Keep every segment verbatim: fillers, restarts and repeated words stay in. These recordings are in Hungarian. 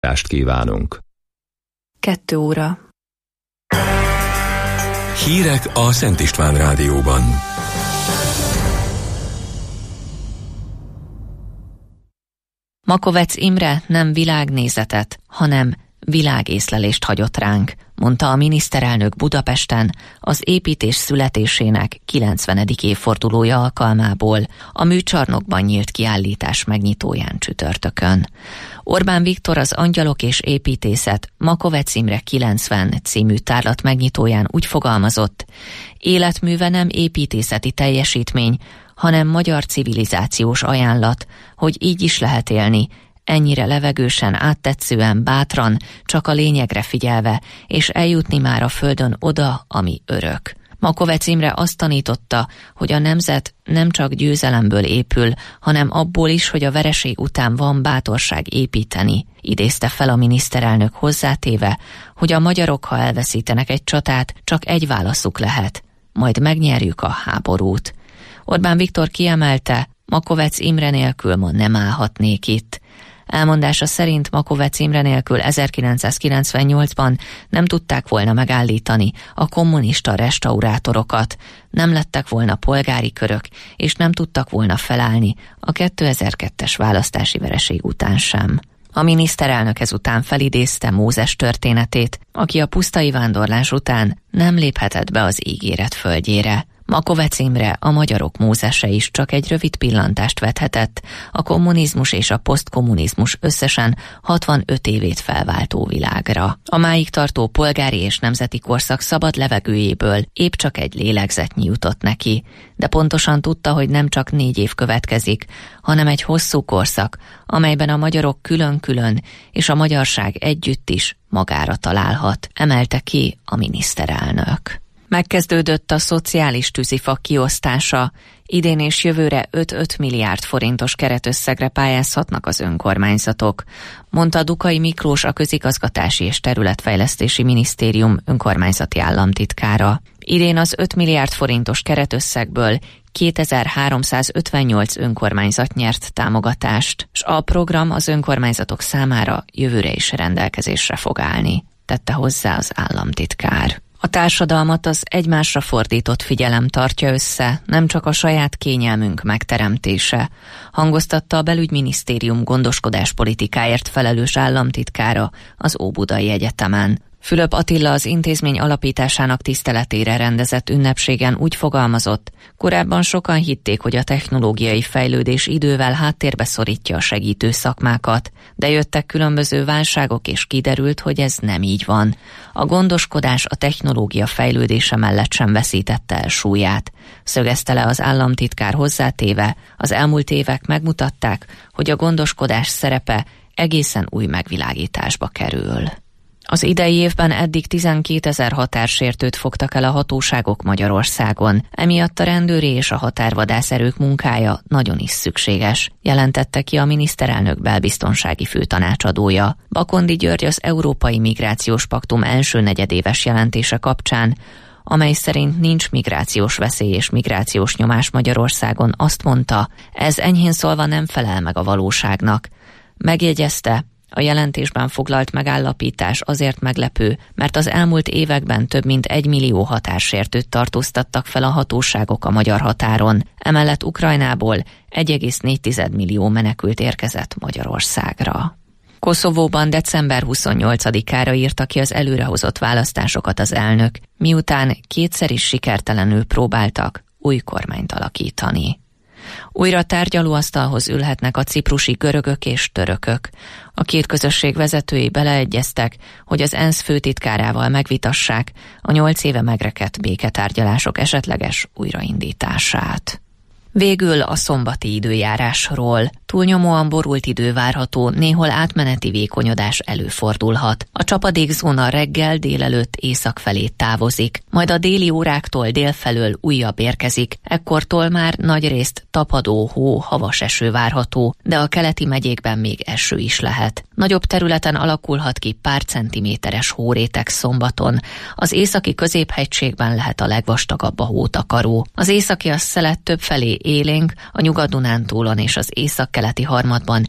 Tást kívánunk. Kettő óra. Hírek a Szent István Rádióban. Makovecz Imre nem világnézetet, hanem világészlelést hagyott ránk, mondta a miniszterelnök Budapesten az építés születésének kilencvenedik évfordulója alkalmából a műcsarnokban nyílt kiállítás megnyitóján csütörtökön. Orbán Viktor az Angyalok és építészet Makovecz Imre kilencven című tárlat megnyitóján úgy fogalmazott: életműve nem építészeti teljesítmény, hanem magyar civilizációs ajánlat, hogy így is lehet élni, ennyire levegősen, áttetszően, bátran, csak a lényegre figyelve, és eljutni már a földön oda, ami örök. Makovecz Imre azt tanította, hogy a nemzet nem csak győzelemből épül, hanem abból is, hogy a vereség után van bátorság építeni, idézte fel a miniszterelnök hozzátéve, hogy a magyarok, ha elveszítenek egy csatát, csak egy válaszuk lehet: majd megnyerjük a háborút. Orbán Viktor kiemelte, Makovecz Imre nélkül ma nem állhatnék itt. Elmondása szerint Makovecz Imre nélkül ezerkilencszázkilencvennyolcban nem tudták volna megállítani a kommunista restaurátorokat, nem lettek volna polgári körök, és nem tudtak volna felállni a kétezer-kettes választási vereség után sem. A miniszterelnök ezután felidézte Mózes történetét, aki a pusztai vándorlás után nem léphetett be az ígéret földjére. Makovecz Imre, a magyarok Mózese is csak egy rövid pillantást vethetett a kommunizmus és a posztkommunizmus összesen hatvanöt évét felváltó világra. A máig tartó polgári és nemzeti korszak szabad levegőjéből épp csak egy lélegzetnyi jutott neki, de pontosan tudta, hogy nem csak négy év következik, hanem egy hosszú korszak, amelyben a magyarok külön-külön és a magyarság együtt is magára találhat, emelte ki a miniszterelnök. Megkezdődött a szociális tűzifa kiosztása. Idén és jövőre öt-öt milliárd forintos keretösszegre pályázhatnak az önkormányzatok, mondta Dukai Miklós, a Közigazgatási és Területfejlesztési Minisztérium önkormányzati államtitkára. Idén az öt milliárd forintos keretösszegből kétezer-háromszázötvennyolc önkormányzat nyert támogatást, és a program az önkormányzatok számára jövőre is rendelkezésre fog állni, tette hozzá az államtitkár. A társadalmat az egymásra fordított figyelem tartja össze, nem csak a saját kényelmünk megteremtése, hangoztatta a Belügyminisztérium gondoskodáspolitikáért felelős államtitkára az Óbudai Egyetemen. Fülöp Attila az intézmény alapításának tiszteletére rendezett ünnepségen úgy fogalmazott: korábban sokan hitték, hogy a technológiai fejlődés idővel háttérbe szorítja a segítő szakmákat, de jöttek különböző válságok, és kiderült, hogy ez nem így van. A gondoskodás a technológia fejlődése mellett sem veszítette el súlyát, szögezte le az államtitkár hozzátéve, az elmúlt évek megmutatták, hogy a gondoskodás szerepe egészen új megvilágításba kerül. Az idei évben eddig tizenkétezer határsértőt fogtak el a hatóságok Magyarországon, emiatt a rendőri és a határvadászerők munkája nagyon is szükséges, jelentette ki a miniszterelnök belbiztonsági főtanácsadója. Bakondi György az Európai Migrációs Paktum első negyedéves jelentése kapcsán, amely szerint nincs migrációs veszély és migrációs nyomás Magyarországon, azt mondta, ez enyhén szólva nem felel meg a valóságnak. Megjegyezte, a jelentésben foglalt megállapítás azért meglepő, mert az elmúlt években több mint egy millió határsértőt tartóztattak fel a hatóságok a magyar határon. Emellett Ukrajnából egy egész négy millió menekült érkezett Magyarországra. Koszovóban december huszonnyolcadikára írta ki az előrehozott választásokat az elnök, miután kétszer is sikertelenül próbáltak új kormányt alakítani. Újra tárgyalóasztalhoz ülhetnek a ciprusi görögök és törökök. A két közösség vezetői beleegyeztek, hogy az ENSZ főtitkárával megvitassák a nyolc éve megrekedt béketárgyalások esetleges újraindítását. Végül a szombati időjárásról. Túlnyomóan borult idő várható, néhol átmeneti vékonyodás előfordulhat. A csapadékzóna reggel, délelőtt észak felé távozik, majd a déli óráktól délfelől újabb érkezik, ekkortól már nagyrészt tapadó hó, havas eső várható, de a keleti megyékben még eső is lehet. Nagyobb területen alakulhat ki pár centiméteres hóréteg szombaton. Az északi középhegységben lehet a legvastagabb a hótakaró. Az északi asszelet többfelé élénk, a Nyugat-Dunántúlon és az északkeleti harmadban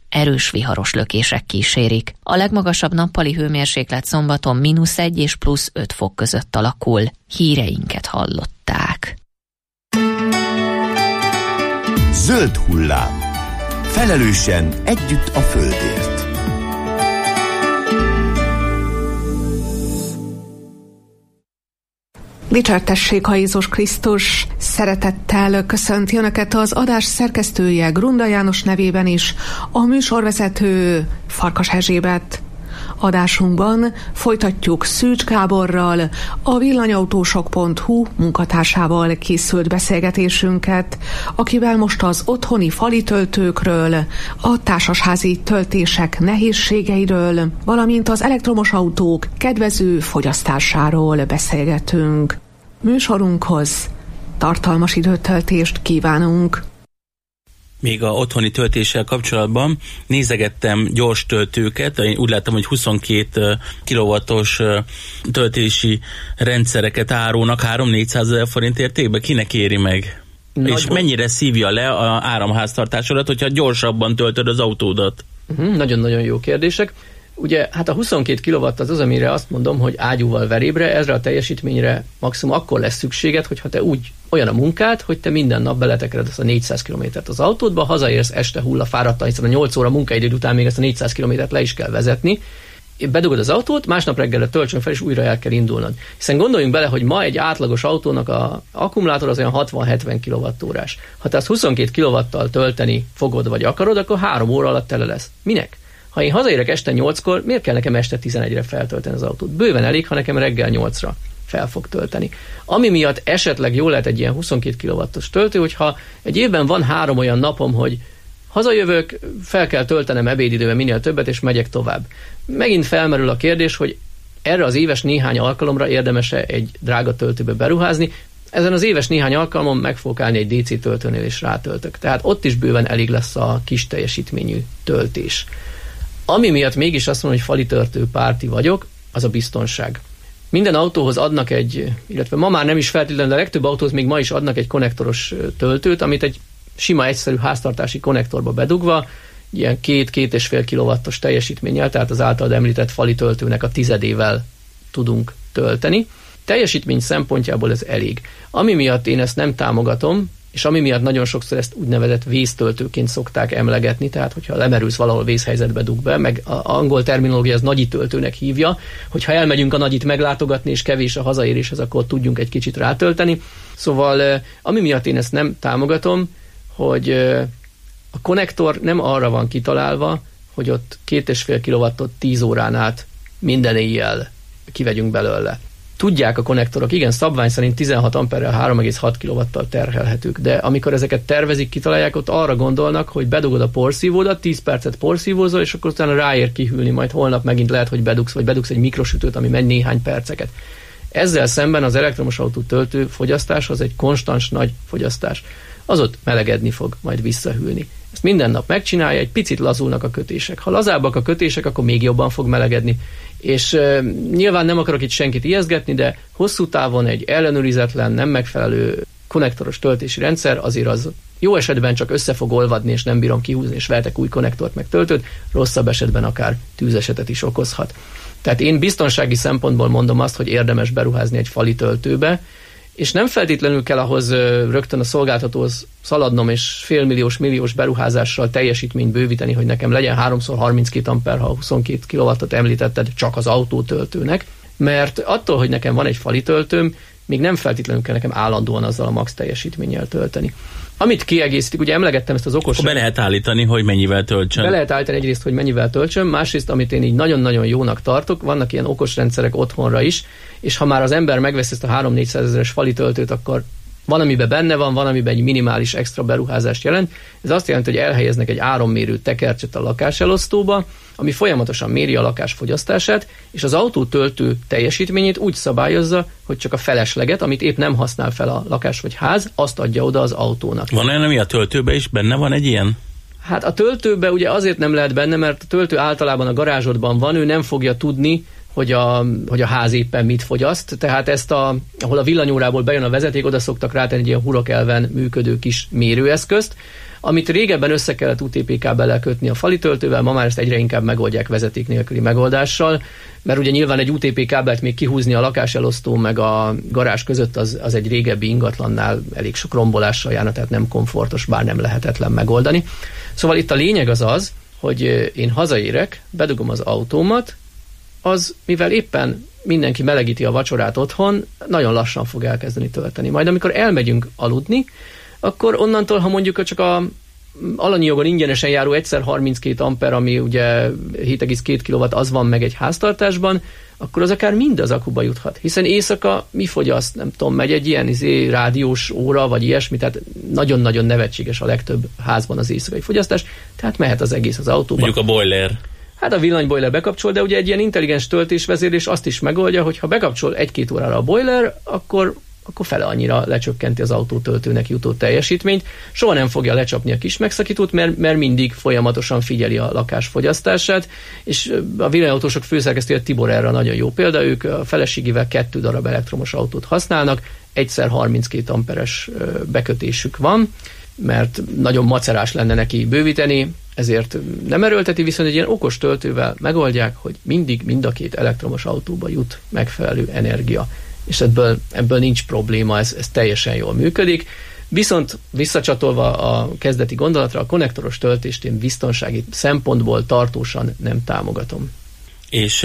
erős viharos lökések kísérik. A legmagasabb nappali hőmérséklet szombaton mínusz egy és plusz öt fok között alakul. Híreinket hallották. Zöld hullám. Felelősen együtt a földért. Dicsértessék a Jézus Krisztus! Szeretettel köszönti Önöket az adás szerkesztője Grunda János nevében is, a műsorvezető Farkas Erzsébet. Adásunkban folytatjuk Szűcs Gáborral, a villanyautósok pont hu munkatársával készült beszélgetésünket, akivel most az otthoni fali töltőkről, a társasházi töltések nehézségeiről, valamint az elektromos autók kedvező fogyasztásáról beszélgetünk. Műsorunkhoz tartalmas időtöltést kívánunk! Még a otthoni töltéssel kapcsolatban nézegettem gyors töltőket, én úgy láttam, hogy huszonkét kilowattos töltési rendszereket árulnak három-négyszázezer forint értékben. Kinek éri meg? Nagy És mennyire szívja le a áramháztartásodat, hogyha gyorsabban töltöd az autódat? Uh-huh, nagyon-nagyon jó kérdések. Ugye, hát a huszonkét kilowatt az az, amire azt mondom, hogy ágyúval verébre, ezre a teljesítményre maximum akkor lesz szükséged, hogyha te úgy olyan a munkát, hogy te minden nap beletekered azt a négyszáz kilométert az autódba, hazaérsz este hullafáradtan, hiszen a nyolc óra munkaidőd után még ezt a négyszáz kilométert le is kell vezetni. Bedugod az autót, másnap reggelre töltsön fel, és újra el kell indulnod. Hiszen gondoljunk bele, hogy ma egy átlagos autónak a akkumulátor az olyan hatvan-hetven kilowattórás. Ha te azt huszonkét kilowattal tölteni fogod, vagy akarod, akkor három óra alatt tele lesz. Minek? Ha én hazaérek este nyolckor, miért kell nekem este tizenegyre feltölteni az autót? Bőven elég, ha nekem reggel nyolcra fel fog tölteni. Ami miatt esetleg jól lehet egy ilyen huszonkét kilowattos töltő, hogyha egy évben van három olyan napom, hogy hazajövök, fel kell töltenem ebédidőben minél többet, és megyek tovább. Megint felmerül a kérdés, hogy erre az éves néhány alkalomra érdemes-e egy drága töltőbe beruházni. Ezen az éves néhány alkalmon meg fogok állni egy dé cé töltőnél, és rátöltök. Tehát ott is bőven elég lesz a kis teljesítményű töltés. Ami miatt mégis azt mondom, hogy fali töltő párti vagyok, az a biztonság. Minden autóhoz adnak egy, illetve ma már nem is feltétlenül, de a legtöbb autóhoz még ma is adnak egy konnektoros töltőt, amit egy sima, egyszerű háztartási konnektorba bedugva, ilyen két-két és fél kilowattos teljesítménnyel, tehát az általad említett fali töltőnek a tizedével tudunk tölteni. Teljesítmény szempontjából ez elég. Ami miatt én ezt nem támogatom, és ami miatt nagyon sokszor ezt úgynevezett vésztöltőként szokták emlegetni, tehát hogyha lemerülsz valahol vészhelyzetbe, dug be, meg az angol terminológia az nagyitöltőnek hívja, hogyha elmegyünk a nagyit meglátogatni, és kevés a hazaéréshez, akkor tudjunk egy kicsit rátölteni. Szóval ami miatt én ezt nem támogatom, hogy a konnektor nem arra van kitalálva, hogy ott két és fél kilowattot tíz órán át minden éjjel kivegyünk belőle. Tudják a konnektorok, igen, szabvány szerint tizenhat amperrel három egész hat kilowattal terhelhetők, de amikor ezeket tervezik, kitalálják, ott arra gondolnak, hogy bedugod a porszívódat, tíz percet porszívózol, és akkor utána ráér kihűlni, majd holnap megint lehet, hogy bedugsz, vagy bedugsz egy mikrosütőt, ami megy néhány perceket. Ezzel szemben az elektromos autó töltő fogyasztás az egy konstans nagy fogyasztás. Az ott melegedni fog, majd visszahűlni. Ezt minden nap megcsinálja, egy picit lazulnak a kötések. Ha lazábbak a kötések, akkor még jobban fog melegedni. És e, nyilván nem akarok itt senkit ijesztgetni, de hosszú távon egy ellenőrizetlen, nem megfelelő konnektoros töltési rendszer azért az jó esetben csak össze fog olvadni, és nem bírom kihúzni, és vehetek új konnektort meg töltőt, rosszabb esetben akár tűzesetet is okozhat. Tehát én biztonsági szempontból mondom azt, hogy érdemes beruházni egy fali töltőbe, és nem feltétlenül kell ahhoz rögtön a szolgáltatóhoz szaladnom, és félmilliós, milliós beruházással teljesítményt bővíteni, hogy nekem legyen háromszor harminckét amper, ha huszonkét kilowattot említetted csak az autótöltőnek, mert attól, hogy nekem van egy fali töltőm, még nem feltétlenül kell nekem állandóan azzal a max teljesítménnyel tölteni. Amit kiegészítik, ugye emlegettem ezt az okos... Be lehet állítani, hogy mennyivel töltsön. Be lehet állítani egyrészt, hogy mennyivel töltsön, másrészt, amit én így nagyon-nagyon jónak tartok, vannak ilyen okos rendszerek otthonra is, és ha már az ember megvesz ezt a három-négyszázezeres fali töltőt, akkor van, amiben benne van, van, amiben egy minimális extra beruházást jelent. Ez azt jelenti, hogy elhelyeznek egy árammérő tekercset a lakáselosztóba, ami folyamatosan méri a lakás fogyasztását, és az autótöltő teljesítményét úgy szabályozza, hogy csak a felesleget, amit épp nem használ fel a lakás vagy ház, azt adja oda az autónak. Van olyan, ami a töltőben is benne van egy ilyen? Hát a töltőbe ugye azért nem lehet benne, mert a töltő általában a garázsodban van, ő nem fogja tudni, hogy a, hogy a ház éppen mit fogyaszt, tehát ezt a, ahol a villanyórából bejön a vezeték, oda szoktak rátenni egy ilyen hurokelven működő kis mérőeszközt, Amit régebben össze kellett u té pé kábellel kötni a fali töltővel, ma már ezt egyre inkább megoldják vezeték nélküli megoldással, mert ugye nyilván egy u té pé kábelt még kihúzni a lakáselosztó meg a garázs között az, az egy régebbi ingatlannál elég sok rombolással járna, tehát nem komfortos, bár nem lehetetlen megoldani. Szóval itt a lényeg az az, hogy én hazaérek, bedugom az autómat, az, mivel éppen mindenki melegíti a vacsorát otthon, nagyon lassan fog elkezdeni tölteni. Majd amikor elmegyünk aludni, akkor onnantól, ha mondjuk csak a alanyi jogon ingyenesen járó egyszer harminckét amper, ami ugye hét egész két kilowatt, az van meg egy háztartásban, akkor az akár mind az akuba juthat. Hiszen éjszaka mi fogyaszt, nem tudom, megy egy ilyen izé, rádiós óra, vagy ilyesmi, tehát nagyon-nagyon nevetséges a legtöbb házban az éjszakai fogyasztás, tehát mehet az egész az autóba. Mondjuk a boiler. Hát a villanyboiler bekapcsol, de ugye egy ilyen intelligens töltésvezérlés azt is megoldja, hogy ha bekapcsol egy-két órára a boiler, akkor akkor fele annyira lecsökkenti az autótöltőnek jutó teljesítményt. Soha nem fogja lecsapni a kis megszakítót, mert, mert mindig folyamatosan figyeli a lakás fogyasztását, és a villanyautósok főszerkesztője Tibor erre nagyon jó példa, ők a feleségével kettő darab elektromos autót használnak, egyszer harminckét amperes bekötésük van, mert nagyon macerás lenne neki bővíteni, ezért nem erőlteti, viszont egy ilyen okos töltővel megoldják, hogy mindig mind a két elektromos autóba jut megfelelő energia. És ebből, ebből nincs probléma, ez, ez teljesen jól működik. Viszont visszacsatolva a kezdeti gondolatra, a konnektoros töltést én biztonsági szempontból tartósan nem támogatom. És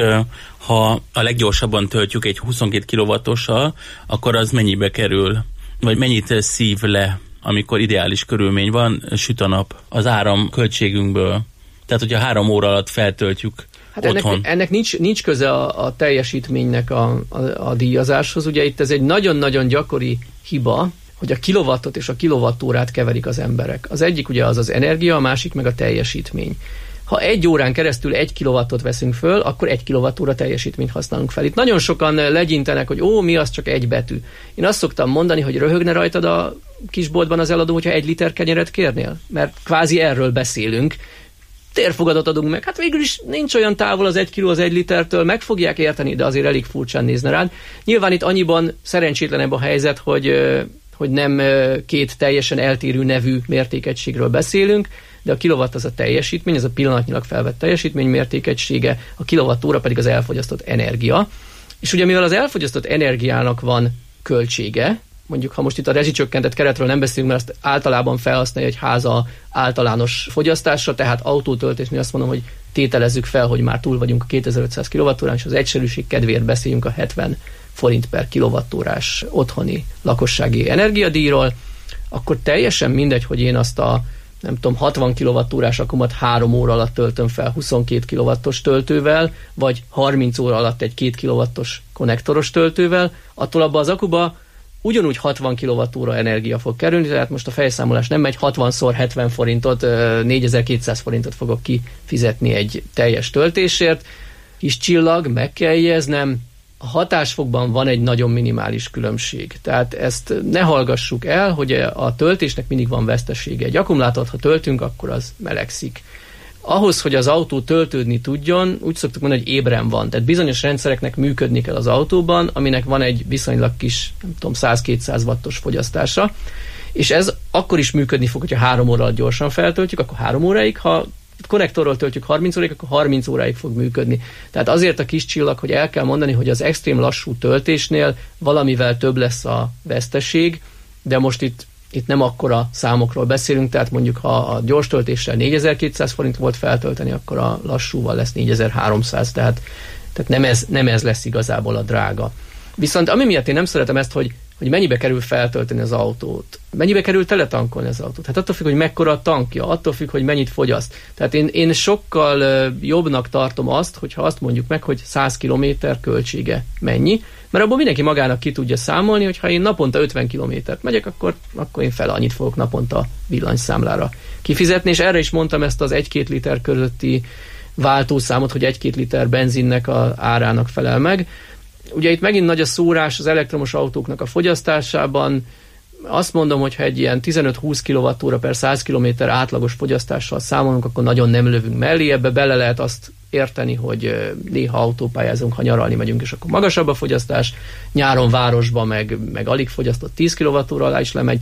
ha a leggyorsabban töltjük egy huszonkét kilowattossal, akkor az mennyibe kerül? Vagy mennyit szív le, amikor ideális körülmény van, süt a nap az áram költségünkből? Tehát, hogyha három óra alatt feltöltjük Hát ennek, ennek nincs, nincs köze a, a teljesítménynek a, a, a díjazáshoz. Ugye itt ez egy nagyon-nagyon gyakori hiba, hogy a kilowattot és a kilowattórát keverik az emberek. Az egyik ugye az az energia, a másik meg a teljesítmény. Ha egy órán keresztül egy kilowattot veszünk föl, akkor egy kilowattóra teljesítményt használunk fel. Itt nagyon sokan legyintenek, hogy ó, mi az, csak egy betű. Én azt szoktam mondani, hogy röhögne rajtad a kisboltban az eladó, hogyha egy liter kenyeret kérnél. Mert kvázi erről beszélünk. Térfogatot adunk meg. Hát végül is nincs olyan távol az egy kiló az egy litertől, meg fogják érteni, de azért elég furcsán nézne rád. Nyilván itt annyiban szerencsétlenebb a helyzet, hogy, hogy nem két teljesen eltérő nevű mértékegységről beszélünk, de a kilowatt az a teljesítmény, ez a pillanatnyilag felvett teljesítmény mértékegysége, a kilowattóra pedig az elfogyasztott energia. És ugye mivel az elfogyasztott energiának van költsége, mondjuk ha most itt a rezsicsökkentett keretről nem beszélünk, mert azt általában felhasználja egy háza általános fogyasztásra, tehát autótöltésnél azt mondom, hogy tételezzük fel, hogy már túl vagyunk a kétezer-ötszáz kilowattórán, és az egyszerűség kedvéért beszéljünk a hetven forint per kilowattórás otthoni lakossági energiadíjról, akkor teljesen mindegy, hogy én azt a nem tudom, hatvan kilowattórás akumat három óra alatt töltöm fel huszonkét kilowattos töltővel, vagy harminc óra alatt egy két kilowattos konnektoros töltővel, attól abba az akuba ugyanúgy hatvan kilowattóra energia fog kerülni, tehát most a fejszámolás nem megy, hatvanszor hetven forintot, négyezer-kétszáz forintot fogok kifizetni egy teljes töltésért. Kis csillag, meg kell jegyeznem, a hatásfokban van egy nagyon minimális különbség. Tehát ezt ne hallgassuk el, hogy a töltésnek mindig van vesztesége. Egy akkumulátort, ha töltünk, akkor az melegszik. Ahhoz, hogy az autó töltődni tudjon, úgy szoktuk mondani, hogy ébren van. Tehát bizonyos rendszereknek működni kell az autóban, aminek van egy viszonylag kis, nem tudom, száz-kétszáz wattos fogyasztása, és ez akkor is működni fog, hogyha három óra alatt gyorsan feltöltjük, akkor három óráig, ha konnektorról töltjük harminc óráig, akkor harminc óráig fog működni. Tehát azért a kis csillag, hogy el kell mondani, hogy az extrém lassú töltésnél valamivel több lesz a veszteség, de most itt Itt nem akkora számokról beszélünk, tehát mondjuk ha a gyors töltéssel négyezer-kétszáz forint volt feltölteni, akkor a lassúval lesz négyezer-háromszáz, tehát, tehát nem, ez, nem ez lesz igazából a drága. Viszont ami miatt én nem szeretem ezt, hogy, hogy mennyibe kerül feltölteni az autót, mennyibe kerül teletankolni az autót. Hát attól függ, hogy mekkora a tankja, attól függ, hogy mennyit fogyaszt. Tehát én, én sokkal jobbnak tartom azt, hogyha azt mondjuk meg, hogy száz kilométer költsége mennyi, mert abból mindenki magának ki tudja számolni, hogy ha én naponta ötven kilométert megyek, akkor, akkor én fel annyit fogok naponta villanyszámlára kifizetni, és erre is mondtam ezt az egy-két liter közötti váltószámot, hogy egy-két liter benzinnek az árának felel meg. Ugye itt megint nagy a szórás az elektromos autóknak a fogyasztásában. Azt mondom, hogy ha egy ilyen tizenöt-húsz kilowattóra per száz kilométer átlagos fogyasztással számolunk, akkor nagyon nem lövünk mellé, ebbe bele lehet azt érteni, hogy néha autópályázunk, ha nyaralni megyünk, és akkor magasabb a fogyasztás, nyáron városba meg, meg alig fogyasztott tíz kilowattóra alá is lemegy,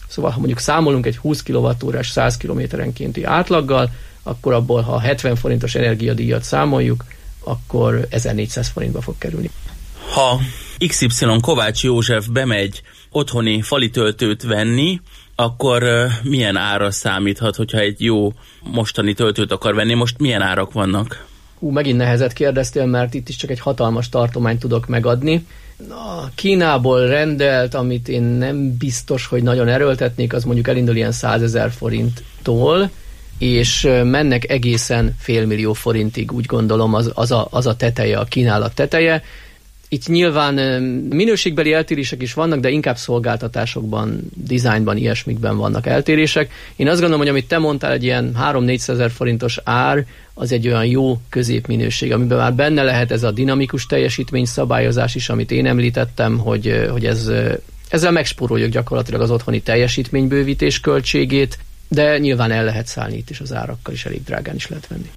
Szóval, ha mondjuk számolunk egy húsz kilowattórás száz kilométerenkénti átlaggal, akkor abból, ha hetven forintos energiadíjat számoljuk, akkor ezernégyszáz forintba fog kerülni. Ha iksz ipszilon Kovács József bemegy otthoni fali töltőt venni, akkor uh, milyen ára számíthat, hogyha egy jó mostani töltőt akar venni? Most milyen árak vannak? Hú, megint nehezet kérdeztél, mert itt is csak egy hatalmas tartományt tudok megadni. A Kínából rendelt, amit én nem biztos, hogy nagyon erőltetnék, az mondjuk elindul ilyen százezer forinttól, és mennek egészen félmillió forintig, úgy gondolom, az, az, a, az a teteje, a kínálat teteje. Itt nyilván minőségbeli eltérések is vannak, de inkább szolgáltatásokban, dizájnban, ilyesmikben vannak eltérések. Én azt gondolom, hogy amit te mondtál, egy ilyen három-négyszázezer forintos ár, az egy olyan jó középminőség, amiben már benne lehet ez a dinamikus teljesítményszabályozás is, amit én említettem, hogy, hogy ez, ezzel megspóroljuk gyakorlatilag az otthoni teljesítménybővítés költségét, de nyilván el lehet szállni itt is az árakkal, is elég drágán is lehet venni.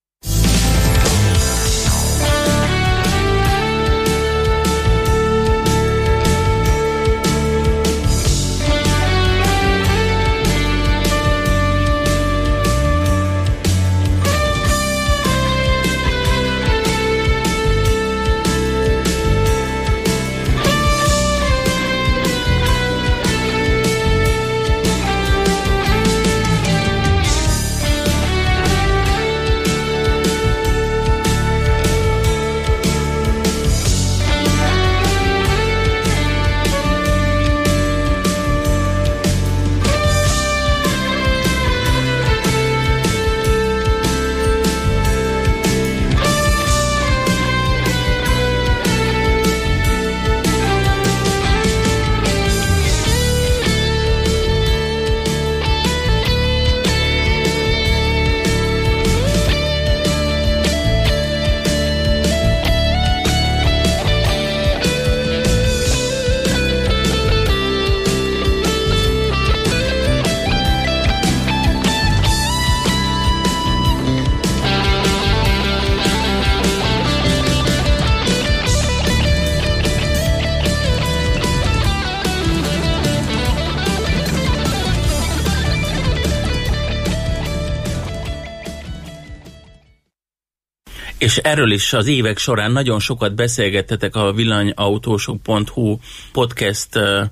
És erről is az évek során nagyon sokat beszélgettetek a villanyautósok pont hu podcast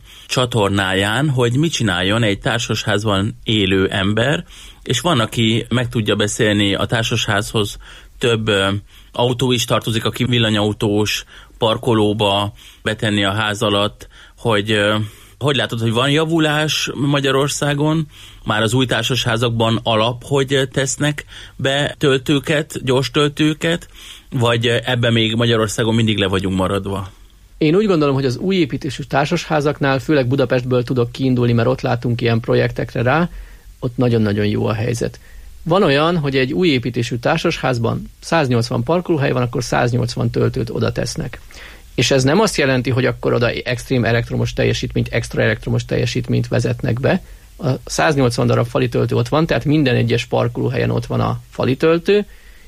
csatornáján, hogy mit csináljon egy társasházban élő ember, és van, aki meg tudja beszélni a társasházhoz, több autó is tartozik, aki villanyautós, parkolóba betenni a ház alatt, hogy hogy látod, hogy van javulás Magyarországon, már az új társasházakban alap, hogy tesznek be töltőket, gyors töltőket, vagy ebben még Magyarországon mindig le vagyunk maradva? Én úgy gondolom, hogy az új építésű társasházaknál, főleg Budapestből tudok kiindulni, mert ott látunk ilyen projektekre rá, ott nagyon-nagyon jó a helyzet. Van olyan, hogy egy új építésű társasházban száznyolcvan parkolóhely van, akkor száznyolcvan töltőt oda tesznek. És ez nem azt jelenti, hogy akkor oda extrém elektromos teljesítményt, extra elektromos teljesítményt vezetnek be. A száznyolcvan darab fali töltő ott van, tehát minden egyes parkolóhelyen ott van a fali töltő,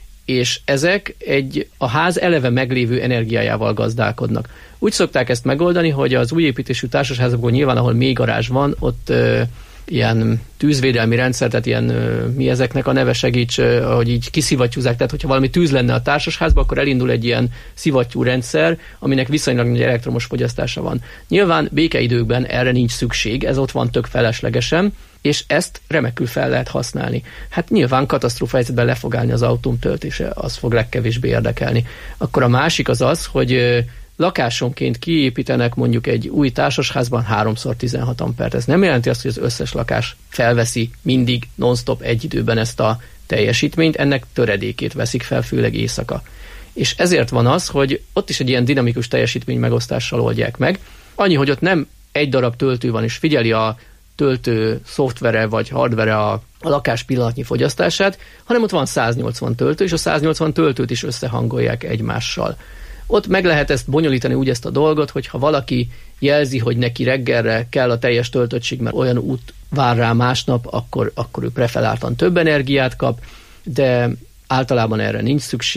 és ezek egy a ház eleve meglévő energiájával gazdálkodnak. Úgy szokták ezt megoldani, hogy az új építésű társasházakból nyilván, ahol még garázs van, ott ö, ilyen tűzvédelmi rendszer, tehát ilyen, ö, mi ezeknek a neve, segíts, ö, hogy így kiszivattyúzzák, tehát hogyha valami tűz lenne a társasházban, akkor elindul egy ilyen szivattyú rendszer, aminek viszonylag nagy elektromos fogyasztása van. Nyilván békeidőkben erre nincs szükség, ez ott van tök feleslegesen, és ezt remekül fel lehet használni. Hát nyilván katasztrófa helyzetben le fog állni az autóm töltése, az fog legkevésbé érdekelni. Akkor a másik az az, hogy ö, lakásonként kiépítenek mondjuk egy új társasházban háromszor tizenhat ampert. Ez nem jelenti azt, hogy az összes lakás felveszi mindig non-stop egy időben ezt a teljesítményt, ennek töredékét veszik fel, főleg éjszaka. És ezért van az, hogy ott is egy ilyen dinamikus teljesítmény megosztással oldják meg. Annyi, hogy ott nem egy darab töltő van, és figyeli a töltő szoftvere vagy hardvere a, a lakás pillanatnyi fogyasztását, hanem ott van száznyolcvan töltő, és a száznyolcvan töltőt is összehangolják egymással. Ott meg lehet ezt bonyolítani úgy ezt a dolgot, hogy ha valaki jelzi, hogy neki reggelre kell a teljes töltöttség, mert olyan út vár rá másnap, akkor, akkor ő preferáltan több energiát kap, de általában erre nincs szükség.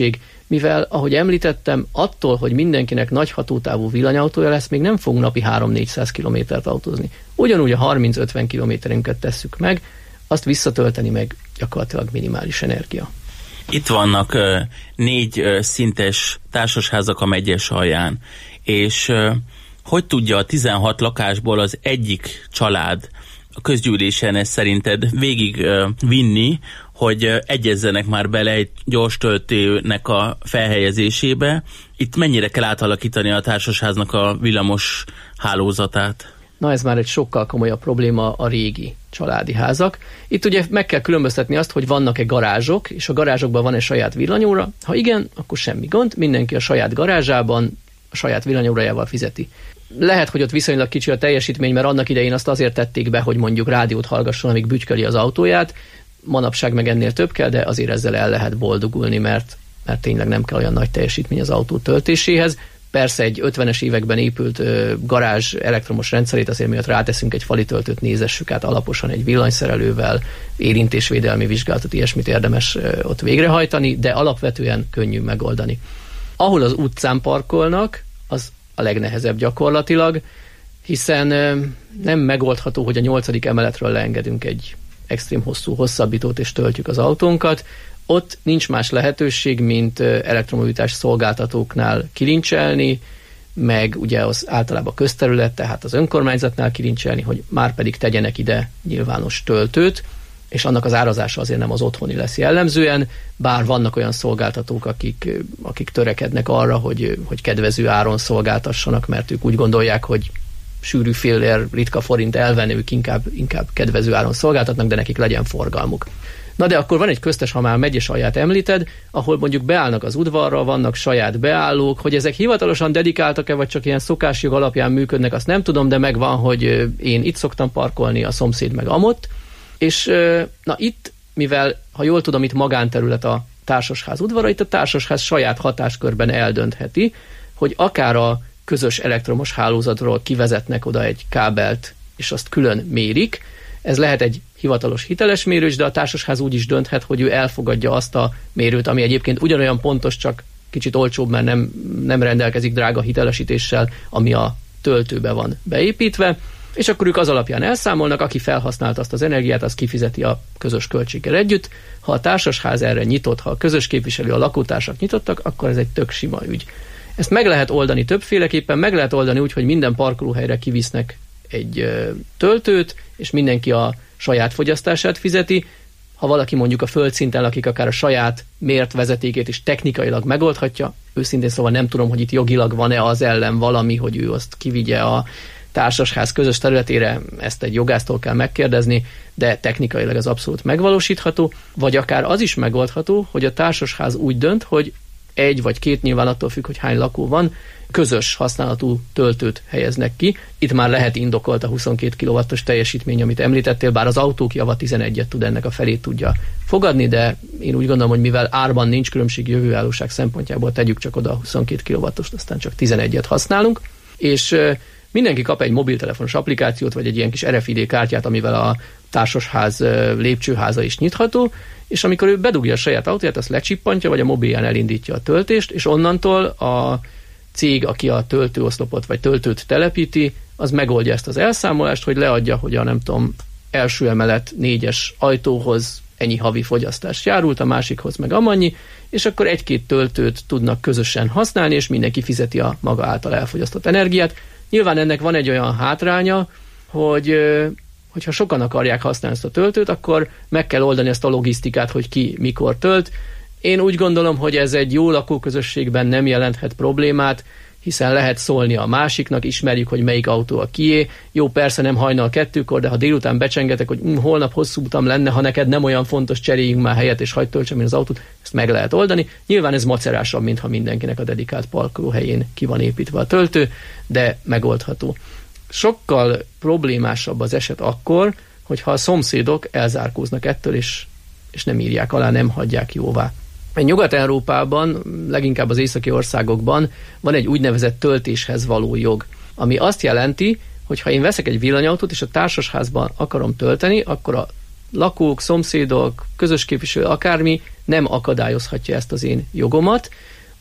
mivel, ahogy említettem, attól, hogy mindenkinek nagy hatótávú villanyautója lesz, még nem fogunk napi három-négyszáz kilométert autózni. Ugyanúgy a harminc-ötven kilométerünket tesszük meg, azt visszatölteni meg gyakorlatilag minimális energia. Itt vannak uh, négy uh, szintes társasházak a megyes alján, és uh, hogy tudja a tizenhat lakásból az egyik család a közgyűlésen ezt szerinted végig uh, vinni, hogy uh, egyezzenek már bele egy gyors töltőnek a felhelyezésébe? Itt mennyire kell átalakítani a társasháznak a villamos hálózatát? Na, ez már egy sokkal komolyabb probléma, a régi családi házak. Itt ugye meg kell különböztetni azt, hogy vannak-e garázsok, és a garázsokban van-e saját villanyóra. Ha igen, akkor semmi gond, mindenki a saját garázsában a saját villanyórájával fizeti. Lehet, hogy ott viszonylag kicsi a teljesítmény, mert annak idején azt azért tették be, hogy mondjuk rádiót hallgasson, amíg bütyköli az autóját. Manapság meg ennél több kell, de azért ezzel el lehet boldogulni, mert, mert tényleg nem kell olyan nagy teljesítmény az autó töltéséhez. Persze egy ötvenes években épült ö, garázs elektromos rendszerét azért miatt ráteszünk egy fali töltőt, nézessük át alaposan egy villanyszerelővel, érintésvédelmi vizsgálatot, ilyesmit érdemes ö, ott végrehajtani, de alapvetően könnyű megoldani. Ahol az utcán parkolnak, az a legnehezebb gyakorlatilag, hiszen ö, nem megoldható, hogy a nyolcadik emeletről leengedünk egy extrém hosszú hosszabbítót és töltjük az autónkat. Ott nincs más lehetőség, mint elektromobilitás szolgáltatóknál kilincselni, meg ugye az általában közterület, tehát az önkormányzatnál kilincselni, hogy már pedig tegyenek ide nyilvános töltőt, és annak az árazása azért nem az otthoni lesz jellemzően, bár vannak olyan szolgáltatók, akik, akik törekednek arra, hogy, hogy kedvező áron szolgáltassanak, mert ők úgy gondolják, hogy sűrű fillér, ritka forint elven, ők inkább, inkább kedvező áron szolgáltatnak, de nekik legyen forgalmuk. Na de akkor van egy köztes, ha már megyes alját említed, ahol mondjuk beállnak az udvarra, vannak saját beállók, hogy ezek hivatalosan dedikáltak-e, vagy csak ilyen szokásjog alapján működnek, azt nem tudom, de megvan, hogy én itt szoktam parkolni, a szomszéd meg amott. És na itt, mivel, ha jól tudom, itt magánterület a társasház udvara, itt a társasház saját hatáskörben eldöntheti, hogy akár a közös elektromos hálózatról kivezetnek oda egy kábelt, és azt külön mérik. Ez lehet egy hivatalos hiteles mérős, de a társasház úgy is dönthet, hogy ő elfogadja azt a mérőt, ami egyébként ugyanolyan pontos, csak kicsit olcsóbb, mert nem, nem rendelkezik drága hitelesítéssel, ami a töltőbe van beépítve, és akkor ők az alapján elszámolnak, aki felhasználta azt az energiát, az kifizeti a közös költséggel együtt. Ha a társasház erre nyitott, ha a közös képviselő, a lakótársak nyitottak, akkor ez egy tök sima ügy. Ezt meg lehet oldani többféleképpen, meg lehet oldani úgy, hogy minden parkolóhelyre kivisznek egy ö, töltőt, és mindenki a saját fogyasztását fizeti. Ha valaki mondjuk a földszinten lakik, akár a saját mért vezetékét is technikailag megoldhatja. Őszintén szóval nem tudom, hogy itt jogilag van-e az ellen valami, hogy ő azt kivigye a társasház közös területére, ezt egy jogásztól kell megkérdezni, de technikailag ez abszolút megvalósítható, vagy akár az is megoldható, hogy a társasház úgy dönt, hogy egy vagy két, nyilván attól függ, hogy hány lakó van, közös használatú töltőt helyeznek ki. Itt már lehet indokolt a huszonkét kilowattos teljesítmény, amit említettél, bár az autók java tizenegyet tud, ennek a felét tudja fogadni, de én úgy gondolom, hogy mivel árban nincs különbség jövőállóság szempontjából, tegyük csak oda a huszonkét kilowattost, aztán csak tizenegyet használunk, és mindenki kap egy mobiltelefonos applikációt, vagy egy ilyen kis er ef i dé kártyát, amivel a társasház lépcsőháza is nyitható, és amikor ő bedugja a saját autóját, azt lecsippantja, vagy a mobilján elindítja a töltést, és onnantól a cég, aki a töltőoszlopot vagy töltőt telepíti, az megoldja ezt az elszámolást, hogy leadja, hogy a nem tudom, első emelet négyes ajtóhoz ennyi havi fogyasztás járult, a másikhoz meg amannyi, és akkor egy-két töltőt tudnak közösen használni, és mindenki fizeti a maga által elfogyasztott energiát. Nyilván ennek van egy olyan hátránya, hogy hogyha sokan akarják használni ezt a töltőt, akkor meg kell oldani ezt a logisztikát, hogy ki mikor tölt. Én úgy gondolom, hogy ez egy jó lakóközösségben nem jelenthet problémát, hiszen lehet szólni a másiknak, ismerjük, hogy melyik autó a kié. Jó, persze nem hajnal kettőkor, de ha délután becsengetek, hogy hm, holnap hosszú utam lenne, ha neked nem olyan fontos, cseréljünk már helyet, és hagyd töltsem én az autót, ezt meg lehet oldani. Nyilván ez macerásabb, mint ha mindenkinek a dedikált parkolóhelyén ki van építve a töltő, de megoldható. Sokkal problémásabb az eset akkor, hogyha a szomszédok elzárkóznak ettől, és, és nem írják alá, nem hagyják jóvá. Nyugat-Európában, leginkább az északi országokban van egy úgynevezett töltéshez való jog, ami azt jelenti, hogy ha én veszek egy villanyautót, és a társasházban akarom tölteni, akkor a lakók, szomszédok, közös képviselő, akármi nem akadályozhatja ezt az én jogomat,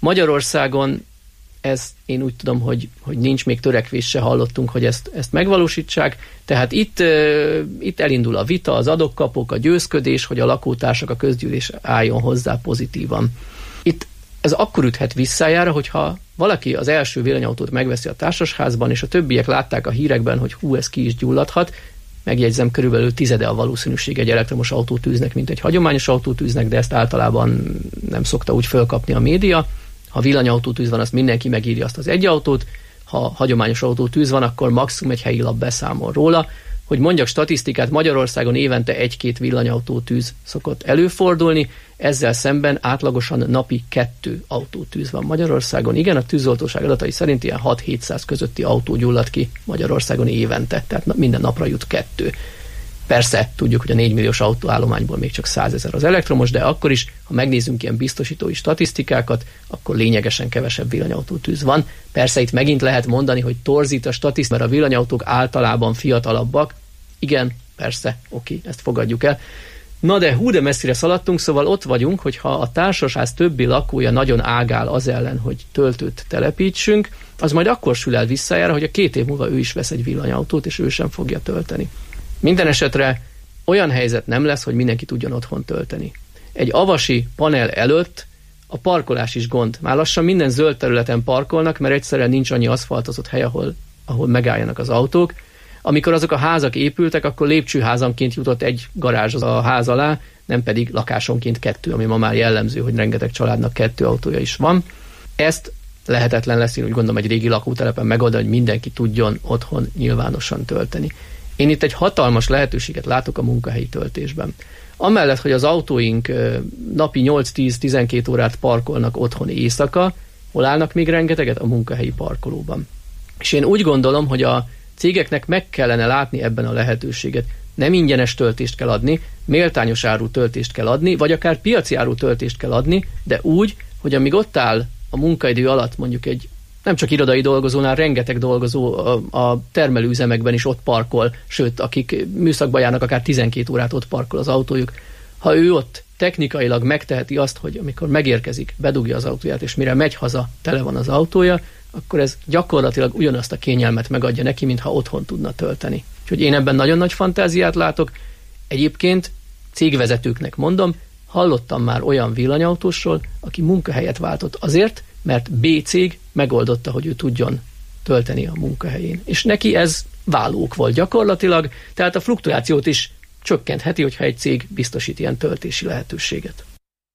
Magyarországon ez én úgy tudom, hogy, hogy nincs még törekvés, se hallottunk, hogy ezt, ezt megvalósítsák. Tehát itt, uh, itt elindul a vita, az adok-kapok, a győzködés, hogy a lakótársak, a közgyűlés álljon hozzá pozitívan. Itt ez akkor üthet visszájára, hogyha valaki az első villanyautót megveszi a társasházban, és a többiek látták a hírekben, hogy hú, ez ki is gyulladhat. Megjegyzem, körülbelül tizede a valószínűség egy elektromos autótűznek, mint egy hagyományos autótűznek, de ezt általában nem szokta úgy fölkapni a média. Ha villanyautótűz van, azt mindenki megírja azt az egy autót, ha hagyományos autótűz van, akkor maximum egy helyi lap beszámol róla. Hogy mondjak statisztikát, Magyarországon évente egy-két villanyautótűz szokott előfordulni, ezzel szemben átlagosan napi kettő autótűz van Magyarországon. Igen, a tűzoltóság adatai szerint ilyen hat-hétszáz közötti autó gyullad ki Magyarországon évente, tehát minden napra jut kettő. Persze, tudjuk, hogy a négy milliós autóállományból még csak százezer az elektromos, de akkor is, ha megnézzünk ilyen biztosítói statisztikákat, akkor lényegesen kevesebb villanyautótűz van. Persze itt megint lehet mondani, hogy torzít a statisztika, mert a villanyautók általában fiatalabbak. Igen, persze, oké, ezt fogadjuk el. Na de hú, de messzire szaladtunk, szóval ott vagyunk, hogyha a társasház többi lakója nagyon ágál az ellen, hogy töltőt telepítsünk, az majd akkor sül el visszájára, hogy a két év múlva ő is vesz egy villanyautót, és ő sem fogja tölteni. Minden esetre olyan helyzet nem lesz, hogy mindenki tudjon otthon tölteni. Egy avasi panel előtt a parkolás is gond. Már lassan minden zöld területen parkolnak, mert egyszerűen nincs annyi aszfaltozott hely, ahol, ahol megálljanak az autók. Amikor azok a házak épültek, akkor lépcsőházanként jutott egy garázs a ház alá, nem pedig lakásonként kettő, ami ma már jellemző, hogy rengeteg családnak kettő autója is van. Ezt lehetetlen lesz, én úgy gondolom, egy régi lakótelepen megoldani, hogy mindenki tudjon otthon nyilvánosan tölteni. Én itt egy hatalmas lehetőséget látok a munkahelyi töltésben. Amellett, hogy az autóink napi nyolc-tíz-tizenkét órát parkolnak otthon éjszaka, hol állnak még rengeteget? A munkahelyi parkolóban. És én úgy gondolom, hogy a cégeknek meg kellene látni ebben a lehetőséget. Nem ingyenes töltést kell adni, méltányos áru töltést kell adni, vagy akár piaci áru töltést kell adni, de úgy, hogy amíg ott áll a munkaidő alatt mondjuk egy nem csak irodai dolgozónál, rengeteg dolgozó a, a termelőüzemekben is ott parkol, sőt, akik műszakba járnak, akár tizenkét órát ott parkol az autójuk. Ha ő ott technikailag megteheti azt, hogy amikor megérkezik, bedugja az autóját, és mire megy haza, tele van az autója, akkor ez gyakorlatilag ugyanazt a kényelmet megadja neki, mintha otthon tudna tölteni. Úgyhogy én ebben nagyon nagy fantáziát látok. Egyébként cégvezetőknek mondom, hallottam már olyan villanyautósról, aki munkahelyet váltott azért, mert B cég megoldotta, hogy ő tudjon tölteni a munkahelyén. És neki ez válók volt gyakorlatilag, tehát a fluktuációt is csökkentheti, hogyha egy cég biztosít ilyen töltési lehetőséget.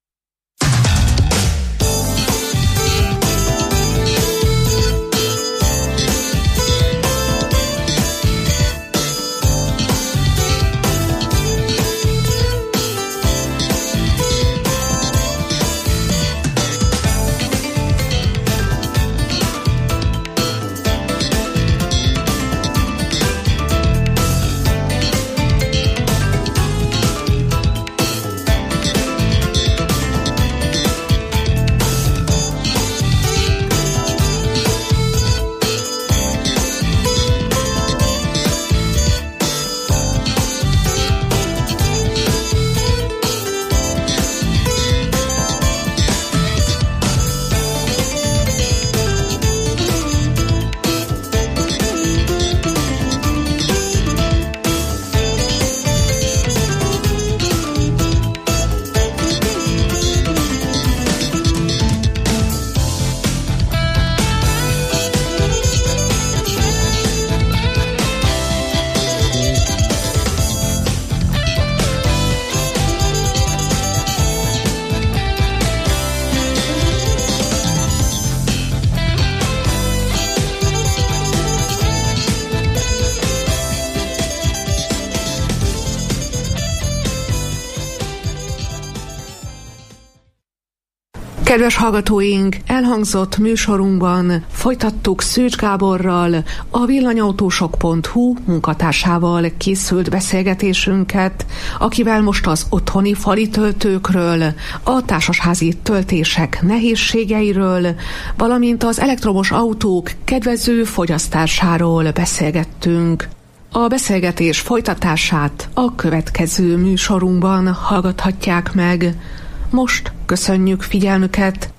Kedves hallgatóink, elhangzott műsorunkban folytattuk Szűcs Gáborral, a villanyautósok pont hu munkatársával készült beszélgetésünket, akivel most az otthoni fali töltőkről, a társasházi töltések nehézségeiről, valamint az elektromos autók kedvező fogyasztásáról beszélgettünk. A beszélgetés folytatását a következő műsorunkban hallgathatják meg. Most köszönjük figyelmüket,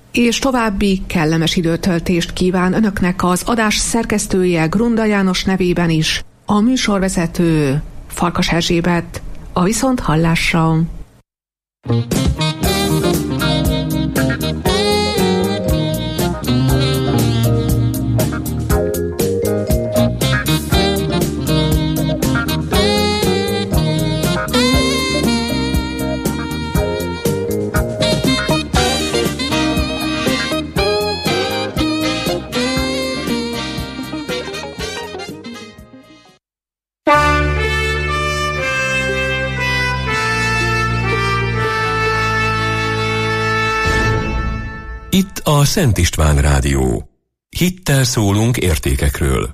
és további kellemes időtöltést kíván önöknek az adás szerkesztője Grunda János nevében is, a műsorvezető Farkas Erzsébet. A viszont hallásra! Itt a Szent István Rádió. Hittel szólunk értékekről.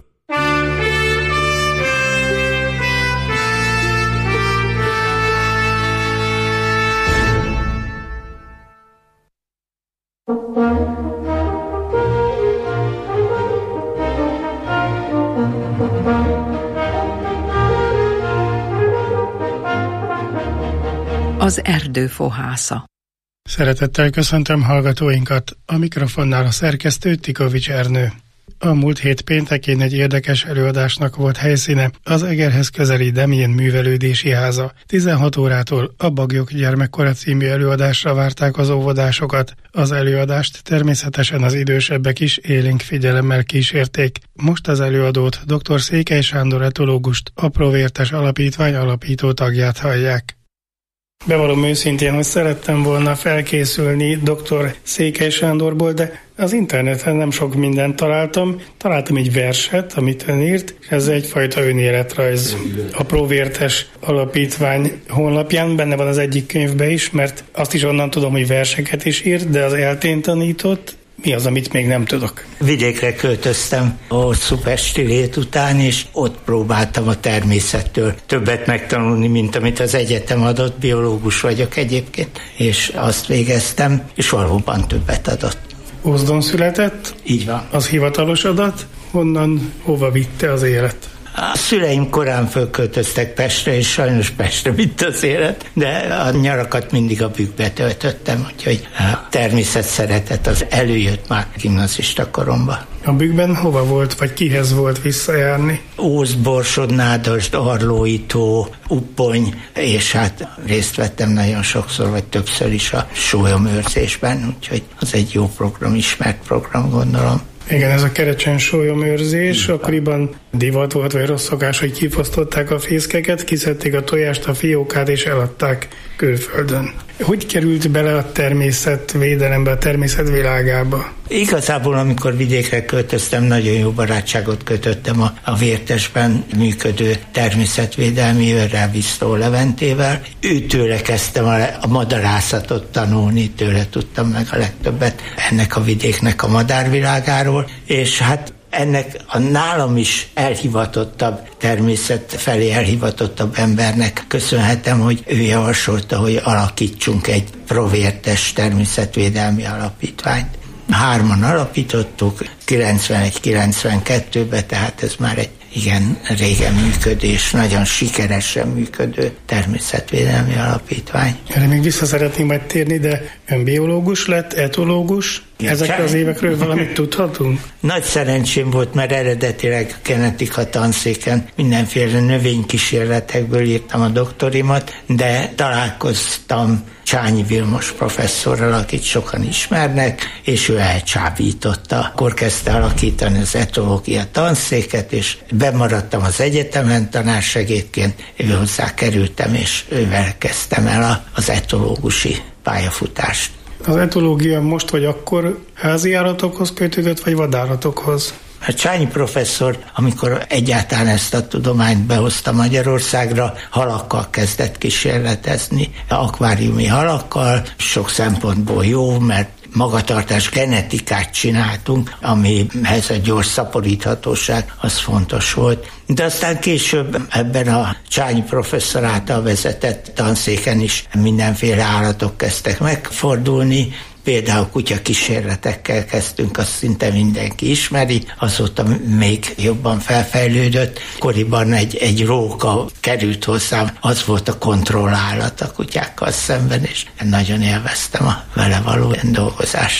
Az erdő fohásza. Szeretettel köszöntöm hallgatóinkat, a mikrofonnál a szerkesztő Tikovics Ernő. A múlt hét péntekén egy érdekes előadásnak volt helyszíne az Egerhez közeli Demjén művelődési háza. tizenhat órától a Baglyok gyermekkora című előadásra várták az óvodásokat. Az előadást természetesen az idősebbek is élénk figyelemmel kísérték. Most az előadót, dr. Székely Sándor etológust, a Provértes Alapítvány alapító tagját hallják. Bevallom őszintén, hogy szerettem volna felkészülni dr. Székely Sándorból, de az interneten nem sok mindent találtam. Találtam egy verset, amit ön írt, és ez egyfajta önéletrajz. A Provértes Alapítvány honlapján benne van az egyik könyvben is, mert azt is onnan tudom, hogy verseket is írt, de az eltén tanított. Mi az, amit még nem tudok? Vidékre költöztem a hosszú pesti lét után, és ott próbáltam a természettől többet megtanulni, mint amit az egyetem adott. Biológus vagyok egyébként, és azt végeztem, és valóban többet adott. Ózdon született? Így van. Az hivatalos adat? Honnan, hova vitte az élet? A szüleim korán fölköltöztek Pestre, és sajnos Pestre vitte az élet, de a nyarakat mindig a Bükkbe töltöttem, úgyhogy a természet szeretet az előjött már gimnazista koromban. A Bükkben hova volt, vagy kihez volt visszajárni? Óz, Borsod, Nádasd, Arlói tó, Uppony, és hát részt vettem nagyon sokszor, vagy többször is a sólyomőrzésben, úgyhogy az egy jó program, ismert program, gondolom. Igen, ez a kerecsen sólyomőrzés, akkoriban divat volt, vagy rossz szokás, hogy kifosztották a fészkeket, kiszedték a tojást, a fiókát, és eladták külföldön. Hogy került bele a természetvédelembe, a természet világába? Igazából, amikor vidékre költöztem, nagyon jó barátságot kötöttem a, a Vértesben működő természetvédelmi őrrel, Visztó Leventével. Őtőle kezdtem a, a madarászatot tanulni, tőle tudtam meg a legtöbbet ennek a vidéknek a madárvilágáról, és hát ennek a nálam is elhivatottabb, természet felé elhivatottabb embernek köszönhetem, hogy ő javasolta, hogy alakítsunk egy Provértes természetvédelmi alapítványt. Hárman alapítottuk, kilencvenegy kilencvenkettőben, tehát ez már egy igen régen működés, nagyon sikeresen működő természetvédelmi alapítvány. Erre még vissza szeretném majd térni, de ön biológus lett, etológus. Ja, ezekről az évekről valamit tudhatunk? Nagy szerencsém volt, mert eredetileg genetika tanszéken mindenféle növénykísérletekből írtam a doktorimat, de találkoztam Csányi Vilmos professzorral, akit sokan ismernek, és ő elcsábította. Akkor kezdte alakítani az etológia tanszéket, és bemaradtam az egyetemen tanársegédként, ő hozzá kerültem, és ővel kezdtem el az etológusi pályafutást. Az etológia most vagy akkor házi állatokhoz kötődött, vagy vadállatokhoz? A Csányi professzor, amikor egyáltalán ezt a tudományt behozta Magyarországra, halakkal kezdett kísérletezni, akváriumi halakkal, sok szempontból jó, mert magatartás genetikát csináltunk, amihez a gyors szaporíthatóság az fontos volt. De aztán később ebben a Csányi professzor által vezetett tanszéken is mindenféle állatok kezdtek megfordulni, például kutyakísérletekkel kezdtünk, azt szinte mindenki ismeri, azóta még jobban felfejlődött. Koriban egy, egy róka került hozzám, az volt a kontrollállat a kutyákkal szemben, és nagyon élveztem a vele való dolgozást.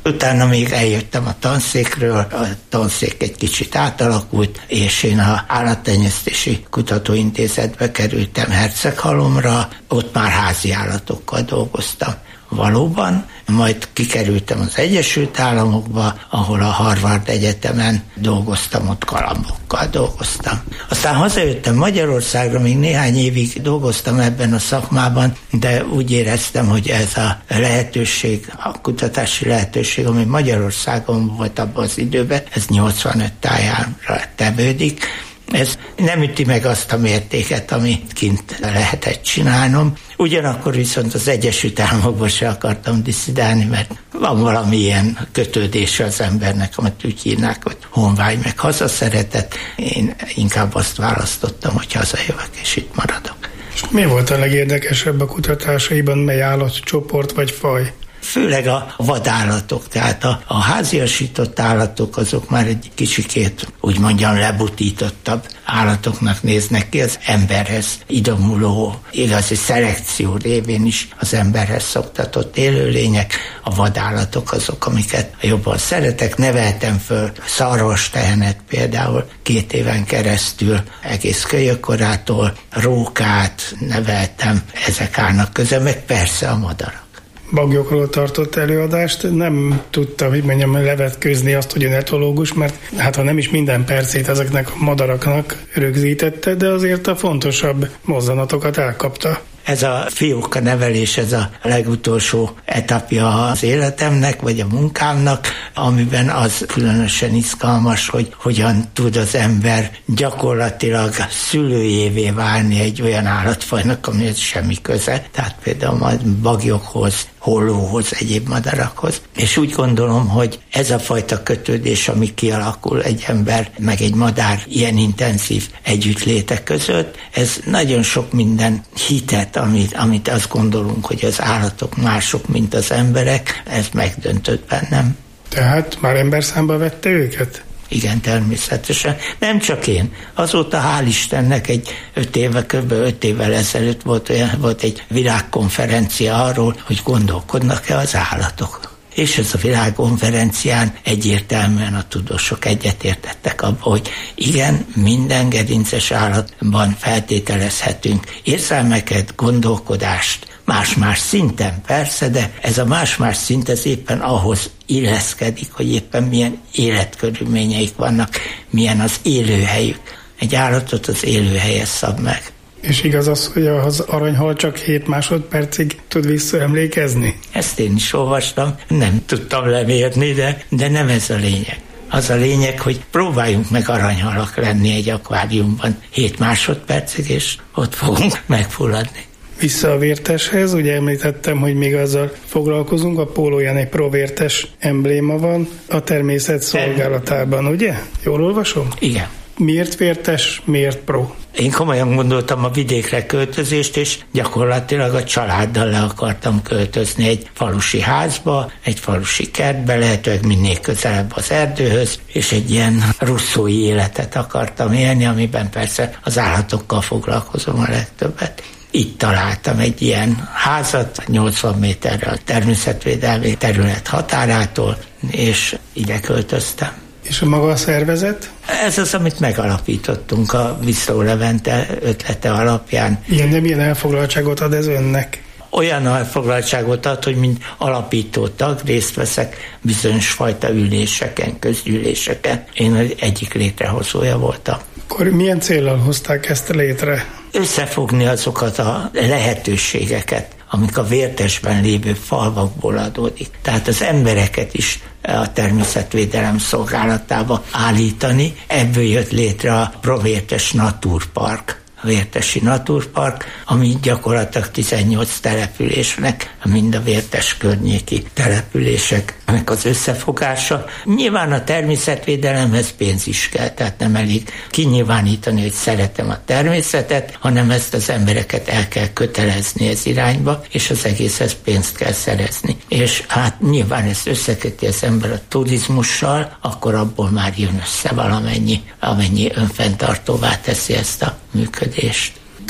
Utána még eljöttem a tanszékről, a tanszék egy kicsit átalakult, és én a Állattenyésztési Kutatóintézetbe kerültem Herceghalomra, ott már házi állatokkal dolgoztam. Valóban, majd kikerültem az Egyesült Államokba, ahol a Harvard Egyetemen dolgoztam, ott galambokkal dolgoztam. Aztán hazajöttem Magyarországra, még néhány évig dolgoztam ebben a szakmában, de úgy éreztem, hogy ez a lehetőség, a kutatási lehetőség, ami Magyarországon volt abban az időben, ez nyolcvanöt tájára tevődik, ez nem üti meg azt a mértéket, amit kint lehetett csinálnom. Ugyanakkor viszont az Egyesült Államokban se akartam disszidálni, mert van valami ilyen kötődése az embernek, amit úgy hívnák, hogy honvágy meg hazaszeretet. Én inkább azt választottam, hogy hazajövök és itt maradok. És mi volt a legérdekesebb a kutatásaiban, mely állatcsoport vagy faj? Főleg a vadállatok, tehát a, a háziasított állatok azok már egy kicsikét, úgy mondjam, lebutítottabb állatoknak néznek ki, az emberhez idomuló, igazi szelekció révén is az emberhez szoktatott élőlények, a vadállatok azok, amiket jobban szeretek. Neveltem föl szarvas tehenet például két éven keresztül, egész kölyökkorától, rókát neveltem, ezek állnak közben, meg persze a madarak. Bagyokról tartott előadást, nem tudta, hogy mondjam, levetkőzni azt, hogy ön etológus, mert hát ha nem is minden percét ezeknek a madaraknak rögzítette, de azért a fontosabb mozzanatokat elkapta. Ez a fióka nevelés, ez a legutolsó etapja az életemnek, vagy a munkámnak, amiben az különösen izgalmas, hogy hogyan tud az ember gyakorlatilag szülőjévé válni egy olyan állatfajnak, amihez semmi köze, tehát például a bagyokhoz, hollóhoz, egyéb madarakhoz. És úgy gondolom, hogy ez a fajta kötődés, ami kialakul egy ember, meg egy madár ilyen intenzív együttlétek között, ez nagyon sok minden hitet, amit, amit azt gondolunk, hogy az állatok mások, mint az emberek, ez megdöntött bennem. Tehát már emberszámba vette őket? Igen, természetesen. Nem csak én. Azóta hál' Istennek egy öt éve, kb. öt évvel ezelőtt volt, olyan, volt egy világkonferencia arról, hogy gondolkodnak-e az állatok. És ez a világkonferencián egyértelműen a tudósok egyetértettek abban, hogy igen, minden gerinces állatban feltételezhetünk érzelmeket, gondolkodást, más-más szinten persze, de ez a más-más szint ez éppen ahhoz illeszkedik, hogy éppen milyen életkörülményeik vannak, milyen az élőhelyük. Egy állatot az élőhelye szab meg. És igaz az, hogy az aranyhal csak hét másodpercig tud visszaemlékezni? Ezt én is olvastam, nem tudtam lemérni, de, de nem ez a lényeg. Az a lényeg, hogy próbáljunk meg aranyhalak lenni egy akváriumban hét másodpercig, és ott fogunk megfulladni. Vissza a vérteshez, ugye említettem, hogy még azzal foglalkozunk, a pólóján egy provértes embléma van a természet szolgálatában, ugye? Jól olvasom? Igen. Miért vértes, miért pro? Én komolyan gondoltam a vidékre költözést, és gyakorlatilag a családdal le akartam költözni egy falusi házba, egy falusi kertbe, lehetőleg minél közelebb az erdőhöz, és egy ilyen russzói életet akartam élni, amiben persze az állatokkal foglalkozom a legtöbbet. Itt találtam egy ilyen házat, nyolcvan méterre a természetvédelmi terület határától, és ide költöztem. És a maga a szervezet? Ez az, amit megalapítottunk a Viszló Levente ötlete alapján. Ilyen nem ilyen elfoglaltságot ad ez önnek? Olyan elfoglaltságot ad, hogy mint alapító tag részt veszek bizonyos fajta üléseken, közgyűléseken. Én egyik létrehozója voltam. Akkor milyen céllal hozták ezt létre? Összefogni azokat a lehetőségeket, amik a vértesben lévő falvakból adódik. Tehát az embereket is a természetvédelem szolgálatába állítani. Ebből jött létre a Provértes Naturpark, a Vértesi Naturpark, ami gyakorlatilag tizennyolc településnek, mind a vértes környéki településeknek az összefogása. Nyilván a természetvédelemhez pénz is kell, tehát nem elég kinyilvánítani, hogy szeretem a természetet, hanem ezt az embereket el kell kötelezni ez irányba, és az egészhez pénzt kell szerezni. És hát nyilván ezt összeköti az ember a turizmussal, akkor abból már jön össze valamennyi, amennyi önfenntartóvá teszi ezt a működést.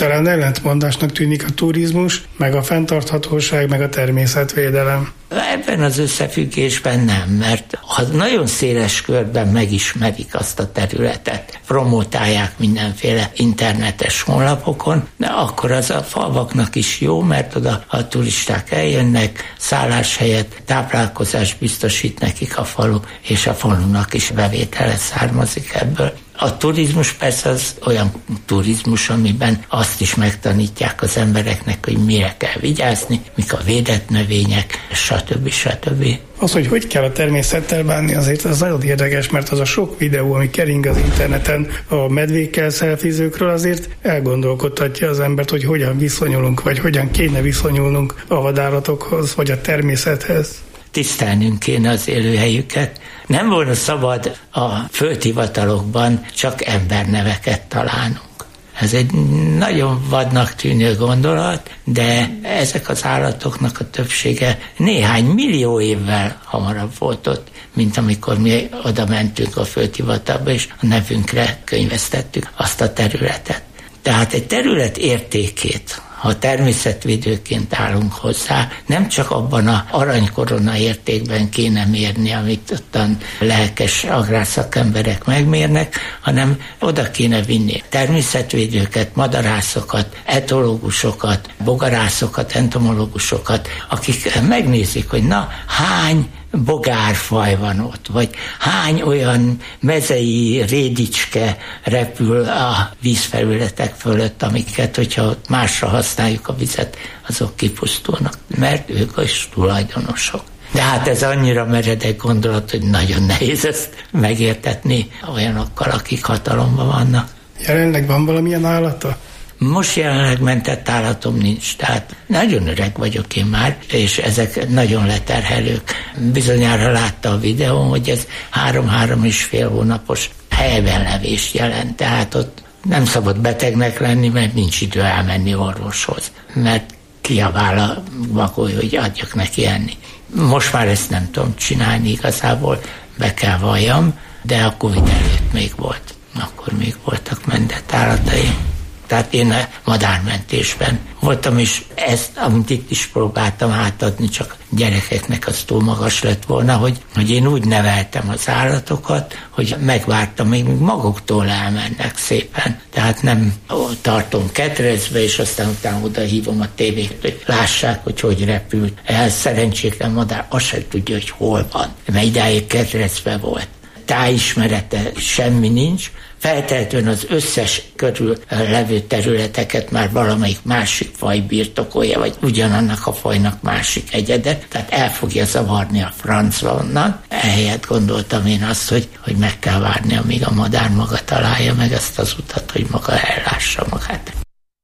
Talán ellentmondásnak tűnik a turizmus, meg a fenntarthatóság, meg a természetvédelem. Ebben az összefüggésben nem, mert ha nagyon széles körben megismerik azt a területet, promotálják mindenféle internetes honlapokon, de akkor az a falvaknak is jó, mert oda a turisták eljönnek, szálláshelyet, táplálkozást biztosít nekik a falu, és a falunak is bevétele származik ebből. A turizmus persze az olyan turizmus, amiben azt is megtanítják az embereknek, hogy mire kell vigyázni, mik a védett növények, stb. stb. Az, hogy hogy kell a természettel bánni, azért az nagyon érdekes, mert az a sok videó, ami kering az interneten a medvékkel szelfizőkről, azért elgondolkodtatja az embert, hogy hogyan viszonyulunk, vagy hogyan kéne viszonyulnunk a vadállatokhoz, vagy a természethez. Tisztelnünk kéne az élőhelyüket. Nem volna szabad a földhivatalokban csak emberneveket találnunk. Ez egy nagyon vadnak tűnő gondolat, de ezek az állatoknak a többsége néhány millió évvel hamarabb volt ott, mint amikor mi oda mentünk a földhivatalba, és a nevünkre könyvesztettük azt a területet. Tehát egy terület értékét, ha természetvédőként állunk hozzá, nem csak abban a aranykorona értékben kéne mérni, amit ottan lelkes agrárszakemberek megmérnek, hanem oda kéne vinni természetvédőket, madarászokat, etológusokat, bogarászokat, entomológusokat, akik megnézik, hogy na, hány bogárfaj van ott, vagy hány olyan mezei rédicske repül a vízfelületek fölött, amiket, hogyha ott másra használjuk a vizet, azok kipusztulnak, mert ők is tulajdonosok. De hát ez annyira meredek gondolat, hogy nagyon nehéz ezt megértetni olyanokkal, akik hatalomban vannak. Jelenleg van valamilyen állata? Most jelenleg mentett állatom nincs, tehát nagyon öreg vagyok én már, és ezek nagyon leterhelők. Bizonyára látta a videón, hogy ez három-három és fél hónapos helybenlevést jelent, tehát ott nem szabad betegnek lenni, mert nincs idő elmenni orvoshoz, mert kiabál a vagoly, hogy adjak neki enni. Most már ezt nem tudom csinálni igazából, be kell valljam, de a Covid előtt még volt. Akkor még voltak mentett állataim. Tehát én a madármentésben voltam, és ezt, amit itt is próbáltam átadni, csak gyerekeknek az túl magas lett volna, hogy, hogy én úgy neveltem az állatokat, hogy megvártam, még maguktól elmennek szépen. Tehát nem tartom ketrecbe, és aztán utána oda hívom a tévét, hogy lássák, hogy hogy repült. Ez szerencsétlen madár azt sem tudja, hogy hol van, mert idáig ketrecbe volt. Tájismerete semmi nincs, feltehetően az összes körül levő területeket már valamelyik másik faj birtokolja, vagy ugyanannak a fajnak másik egyede, tehát el fogja zavarni a francba onnan. Ehelyett gondoltam én azt, hogy, hogy meg kell várni, amíg a madár maga találja meg ezt az utat, hogy maga ellássa magát.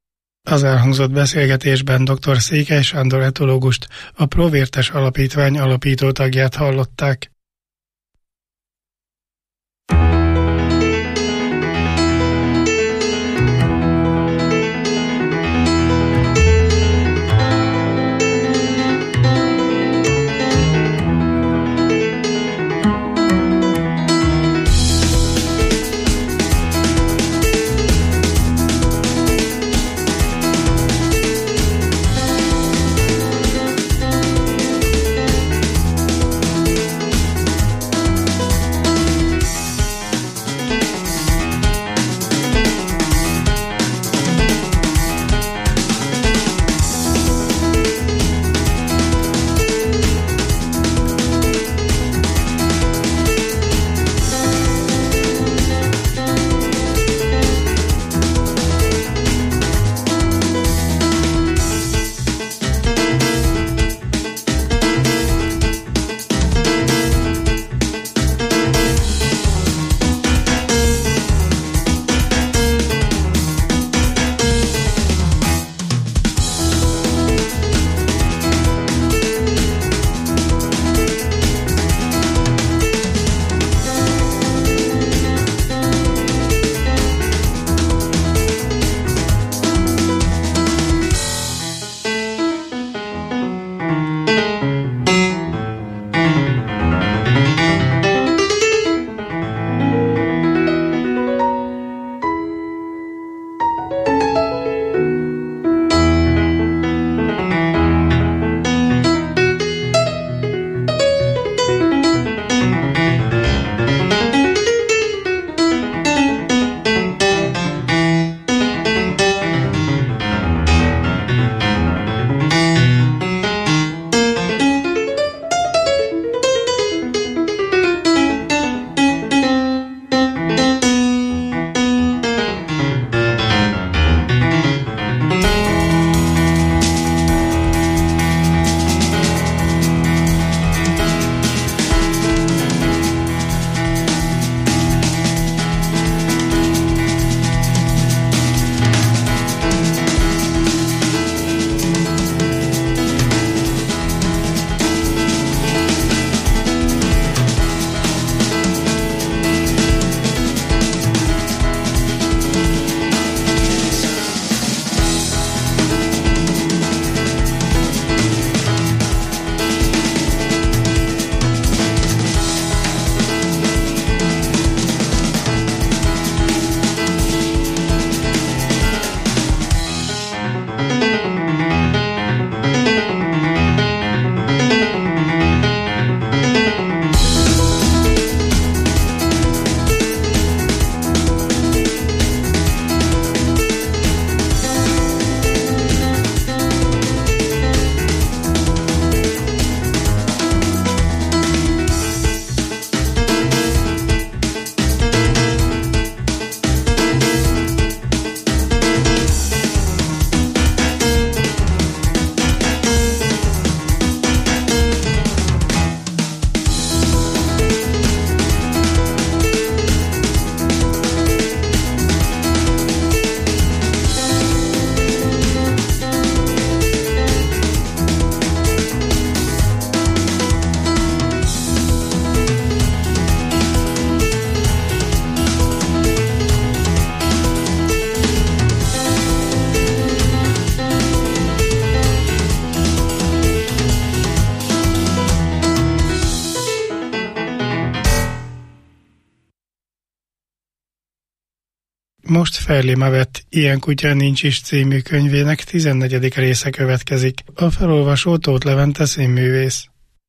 Az elhangzott beszélgetésben dr. Székely Sándor etológust, a Provértes Alapítvány alapító tagját hallották. Most Ferlima vett Ilyen kutya nincs is című könyvének tizennegyedik része következik. A felolvasó Tóth Levente színművész.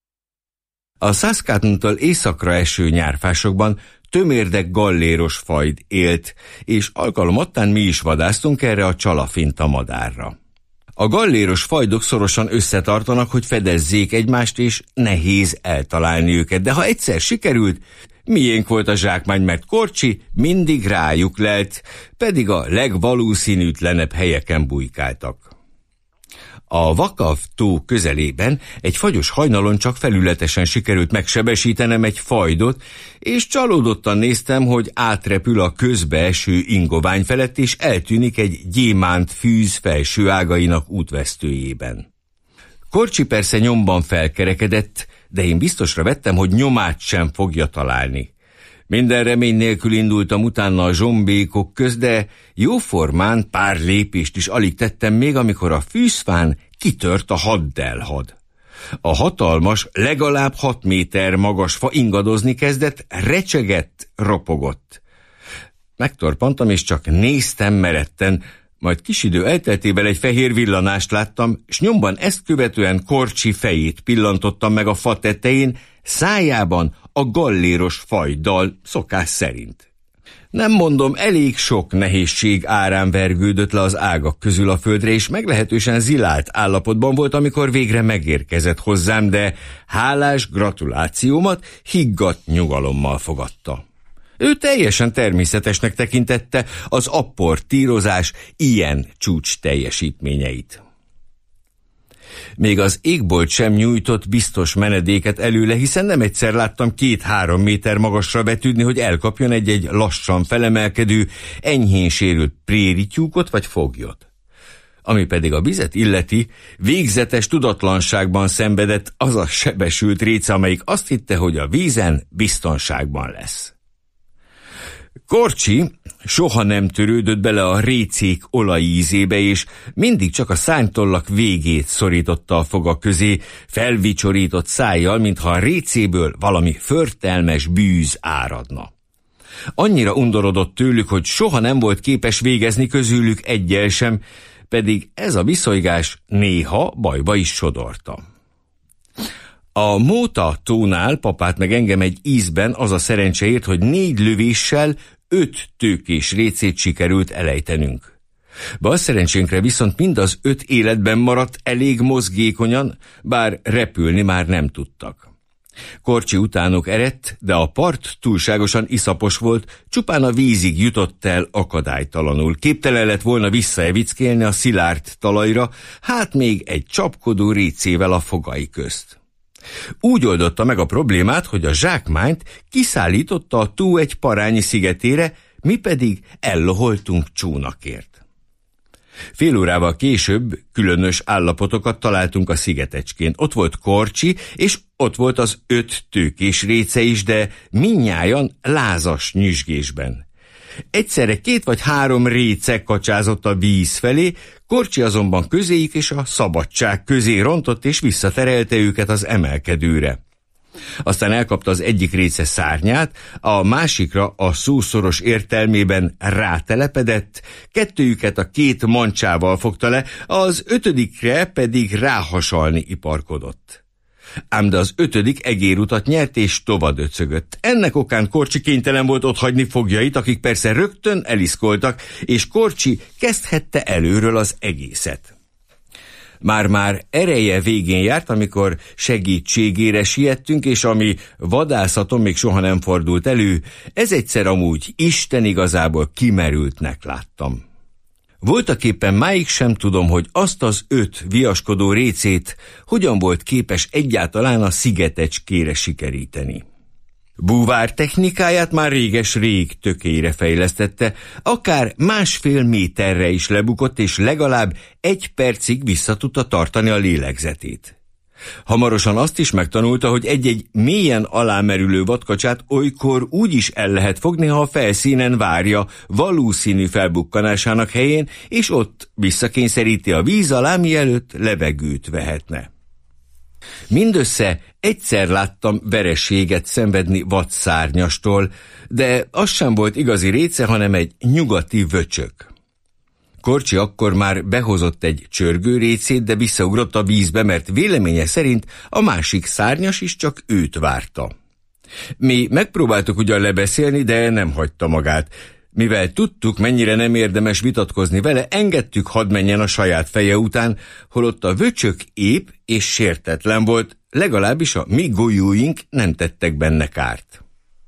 A Saskatoon-tól északra eső nyárfásokban tömérdek galléros fajd élt, és alkalomattán mi is vadásztunk erre a csalafinta madárra. A galléros fajdok szorosan összetartanak, hogy fedezzék egymást, és nehéz eltalálni őket, de ha egyszer sikerült, miénk volt a zsákmány, mert Korcsi mindig rájuk lelt, pedig a legvalószínűtlenebb helyeken bujkáltak. A Vakav tó közelében egy fagyos hajnalon csak felületesen sikerült megsebesítenem egy fajdot, és csalódottan néztem, hogy átrepül a közbeeső ingovány felett, és eltűnik egy gyémánt fűz felső ágainak útvesztőjében. Korcsi persze nyomban felkerekedett, de én biztosra vettem, hogy nyomát sem fogja találni. Minden remény nélkül indultam utána a zsombékok köz, de jóformán pár lépést is alig tettem még, amikor a fűzfán kitört a haddelhad. A hatalmas, legalább hat méter magas fa ingadozni kezdett, recsegett, ropogott. Megtorpantam, és csak néztem meretten, majd kis idő elteltével egy fehér villanást láttam, s nyomban ezt követően Korcsi fejét pillantottam meg a fa tetején, szájában a galléros fajddal szokás szerint. Nem mondom, elég sok nehézség árán vergődött le az ágak közül a földre, és meglehetősen zilált állapotban volt, amikor végre megérkezett hozzám, de hálás gratulációmat higgadt nyugalommal fogadta. Ő teljesen természetesnek tekintette az apportírozás ilyen csúcs teljesítményeit. Még az égbolt sem nyújtott biztos menedéket előle, hiszen nem egyszer láttam két-három méter magasra vetődni, hogy elkapjon egy-egy lassan felemelkedő, enyhén sérült prérityúkot vagy foglyot. Ami pedig a vizet illeti, végzetes tudatlanságban szenvedett az a sebesült réce, amelyik azt hitte, hogy a vízen biztonságban lesz. Korcsi soha nem törődött bele a récék olajízébe, és mindig csak a szárnytollak végét szorította a foga közé, felvicsorított szájjal, mintha a récéből valami förtelmes bűz áradna. Annyira undorodott tőlük, hogy soha nem volt képes végezni közülük egyel sem, pedig ez a viszolygás néha bajba is sodorta. A Móta tónál papát meg engem egy ízben az a szerencse ért, hogy négy lövéssel öt tőkés récét sikerült elejtenünk. Bal szerencsénkre viszont mind az öt életben maradt elég mozgékonyan, bár repülni már nem tudtak. Korcsi utánuk eredt, de a part túlságosan iszapos volt, csupán a vízig jutott el akadálytalanul. Képtelen lett volna visszaevickélni a szilárd talajra, hát még egy csapkodó récével a fogai közt. Úgy oldotta meg a problémát, hogy a zsákmányt kiszállította a tó egy parányi szigetére, mi pedig elloholtunk csónakért. Fél órával később különös állapotokat találtunk a szigetecskén. Ott volt Korcsi, és ott volt az öt tőkés réce is, de mindnyájan lázas nyüzsgésben. Egyszerre két vagy három réce kacsázott a víz felé, Korcsi azonban közéjük és a szabadság közé rontott, és visszaterelte őket az emelkedőre. Aztán elkapta az egyik réce szárnyát, a másikra a szószoros értelmében rátelepedett, kettőjüket a két mancsával fogta le, az ötödikre pedig ráhasalni iparkodott. Ám de az ötödik egérutat nyert és tovadöcögött. Ennek okán Korcsi kénytelen volt otthagyni foglyait, akik persze rögtön eliszkoltak, és Korcsi kezdhette előről az egészet. Már-már ereje végén járt, amikor segítségére siettünk, és ami vadászaton még soha nem fordult elő, ez egyszer amúgy Isten igazából kimerültnek láttam. Voltaképpen máig sem tudom, hogy azt az öt viaskodó récét hogyan volt képes egyáltalán a szigetecskére sikeríteni. Búvár technikáját már réges-rég tökélyre fejlesztette, akár másfél méterre is lebukott, és legalább egy percig vissza tudta tartani a lélegzetét. Hamarosan azt is megtanulta, hogy egy-egy mélyen alámerülő vadkacsát olykor úgy is el lehet fogni, ha a felszínen várja valószínű felbukkanásának helyén, és ott visszakényszeríti a víz alá, mielőtt levegőt vehetne. Mindössze Egyszer láttam vereséget szenvedni vadszárnyastól, de az sem volt igazi réce, hanem egy nyugati vöcsök. Korcsi akkor már behozott egy csörgőrécét, de visszaugrott a vízbe, mert véleménye szerint a másik szárnyas is csak őt várta. Mi megpróbáltuk ugyan lebeszélni, de nem hagyta magát. Mivel tudtuk, mennyire nem érdemes vitatkozni vele, engedtük, hadd menjen a saját feje után, holott a vöcsök épp és sértetlen volt, legalábbis a mi golyóink nem tettek benne kárt.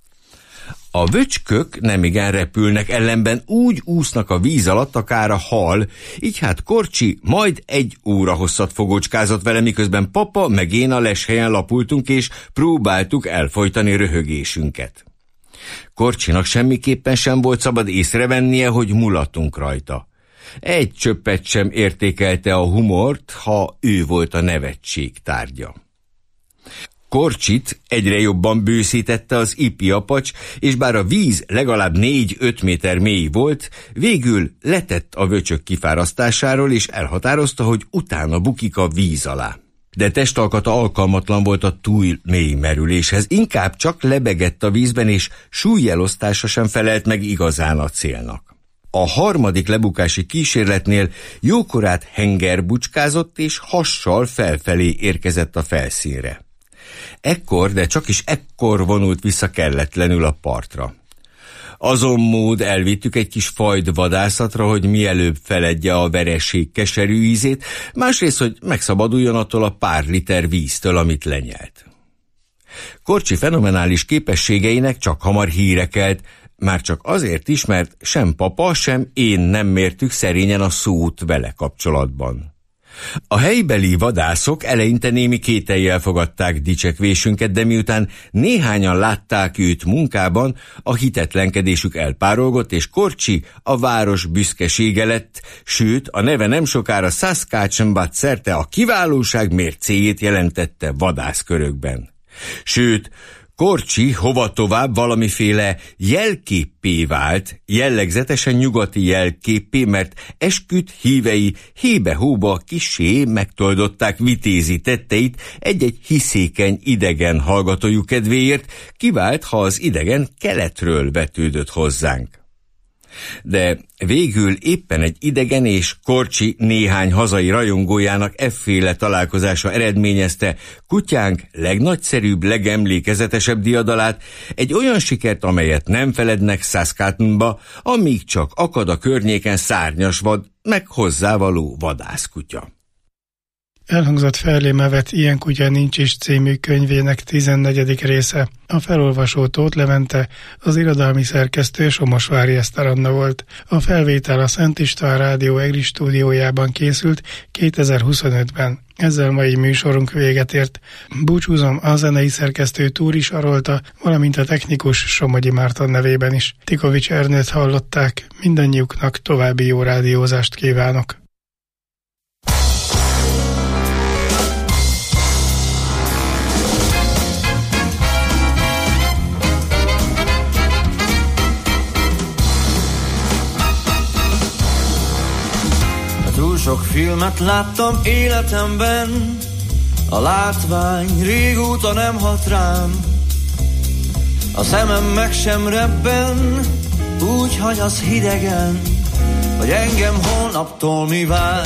A vöcskök nemigen repülnek, ellenben úgy úsznak a víz alatt, akár a hal, így hát Korcsi majd egy óra hosszat fogócskázott vele, miközben papa meg én a leshelyen lapultunk, és próbáltuk elfojtani röhögésünket. Korcsinak semmiképpen sem volt szabad észrevennie, hogy mulatunk rajta. Egy csöppet sem értékelte a humort, ha ő volt a nevetség tárgya. Korcsit egyre jobban bőszítette az ipiapacs, és bár a víz legalább négy-öt méter mély volt, végül letett a vöcsök kifárasztásáról, és elhatározta, hogy utána bukik a víz alá. De testalkata alkalmatlan volt a túl mély merüléshez, inkább csak lebegett a vízben, és súlyelosztása sem felelt meg igazán a célnak. A harmadik lebukási kísérletnél jókorát hengerbucskázott, és hassal felfelé érkezett a felszínre. Ekkor, de csak is ekkor vonult vissza kelletlenül a partra. Azon mód elvittük egy kis fajd vadászatra, hogy mielőbb feledje a vereség keserű ízét, másrészt, hogy megszabaduljon attól a pár liter víztől, amit lenyelt. Korcsi fenomenális képességeinek csak hamar híre kelt, már csak azért is, mert sem papa, sem én nem mértük szerényen a szót vele kapcsolatban. A helybeli vadászok eleinte némi kétellyel fogadták dicsekvésünket, de miután néhányan látták őt munkában, a hitetlenkedésük elpárolgott, és Korcsi a város büszkesége lett, sőt, a neve nem sokára Saskatchewan szerte a kiválóság mércéjét jelentette vadászkörökben. Sőt, Korcsi hova tovább valamiféle jelképpé vált, jellegzetesen nyugati jelképpé, mert esküt hívei hébe-hóba kissé megtoldották vitézi tetteit egy-egy hiszékeny idegen hallgatójuk kedvéért, kivált, ha az idegen keletről vetődött hozzánk. De végül éppen egy idegen és Korcsi néhány hazai rajongójának efféle találkozása eredményezte kutyánk legnagyszerűbb, legemlékezetesebb diadalát, egy olyan sikert, amelyet nem felednek Saskatchewanba, amíg csak akad a környéken szárnyas vad, meg hozzávaló vadászkutya. Elhangzott Ferlémevet Ilyen kutya nincs is című könyvének tizennegyedik része. A felolvasó Tóth Levente, az irodalmi szerkesztő Somosvári Eszter Anna volt. A felvétel a Szent István Rádió EGRI stúdiójában készült kétezer-huszonötben. Ezzel mai műsorunk véget ért. Búcsúzom a zenei szerkesztő Túri Sarolta, valamint a technikus Somogyi Márton nevében is. Tikovics Ernőt hallották, mindannyiuknak további jó rádiózást kívánok. Túl sok filmet láttam életemben, a látvány régóta nem hat rám. A szemem meg sem rebben, úgy hagy az hidegen, hogy engem holnaptól mi vár.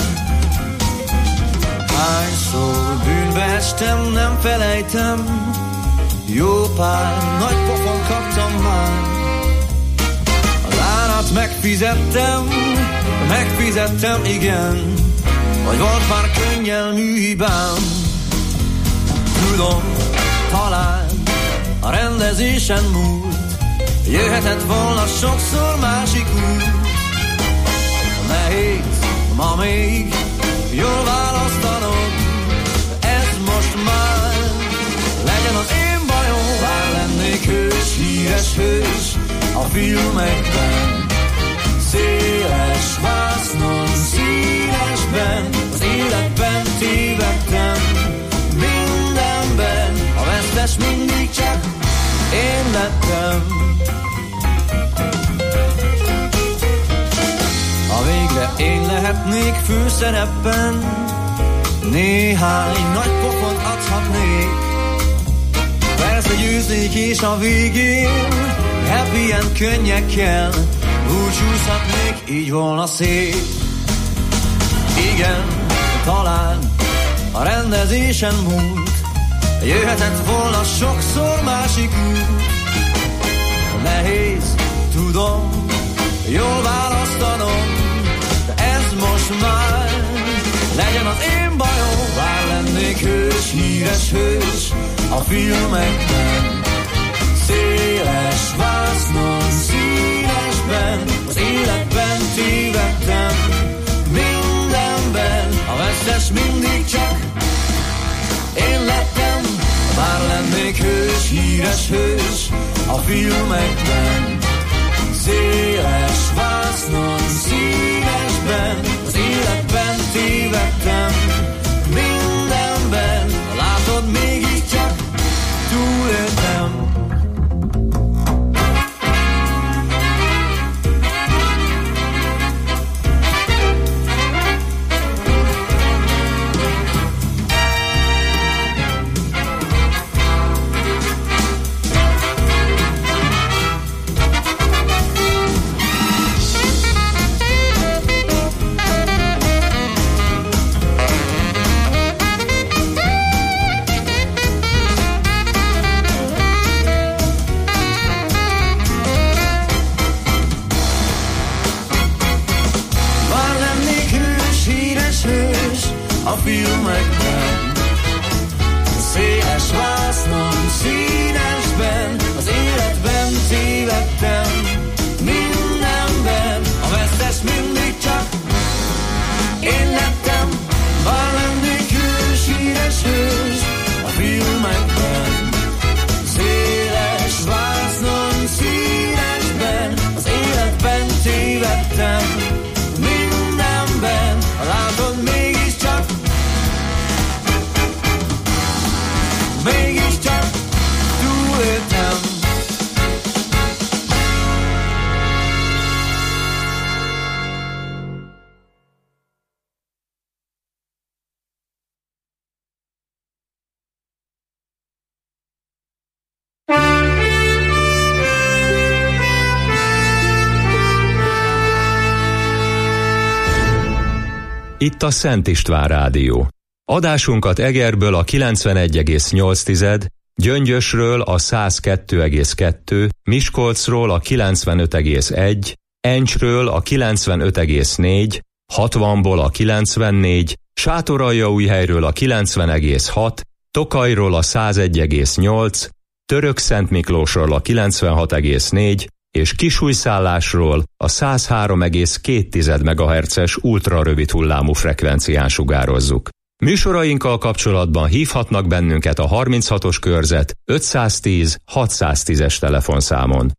Hányszor bűnbe estem, nem felejtem, jó pár nagy pofon kaptam már. Az árat megfizettem, megfizettem, igen, vagy volt már könnyelmű hibám. Tudom, talán a rendezésen múlt, jöhetett volna sokszor másik út. Nehéz ma még jól választanom, ez most már legyen az én bajom. Bár lennék hős, híres hős a filmekben, széles vásznon, színesben, az életben tévedtem, mindenben, a vesztes mindig csak én lettem. Ha végre én lehetnék főszerepben, néhány nagy pofont adhatnék, Összegyőznék és a végén happy end könnyekkel búcsúzhatnék, így volna szép. Igen, talán a rendezésen múlt, jöhetett volna sokszor másik út. Nehéz, tudom, jól választanom, de ez most már legyen az én bajom. Bár lennék hős, híres hős a filmekben, széles vásznon, színesben, az életben tévedtem, mindenben, a vesztes mindig csak én lettem. Bár lennék hős, híres hős a filmekben, széles vásznon, színesben, az életben tévedtem, mindenben, látod, mégiscsak túléltem. A filmekben, széles vásznon, színesben, az életben tévedtem, mindenben, a vesztes mindig csak én lettem. Bár lennék hős, híres hős a filmekben, széles vásznon, színesben, az életben tévedtem, mindenben, látod, mégiscsak mégiscsak túléltem. Itt a Szent István Rádió. Adásunkat Egerből a kilencvenegy egész nyolc, Gyöngyösről a száz kettő egész kettő, Miskolcról a kilencvenöt egész egy, Encsről a kilencvenöt egész négy, hatvanból a kilencvennégy, Sátoraljaújhelyről a kilencven egész hat, Tokajról a száz egy egész nyolc, Törökszentmiklósról a kilencvenhat egész négy, és Kisújszállásról a száz három egész két megahertzes ultrarövid hullámú frekvencián sugározzuk. Műsorainkkal kapcsolatban hívhatnak bennünket a harminchatos körzet ötszáztíz hatszáztízes telefonszámon.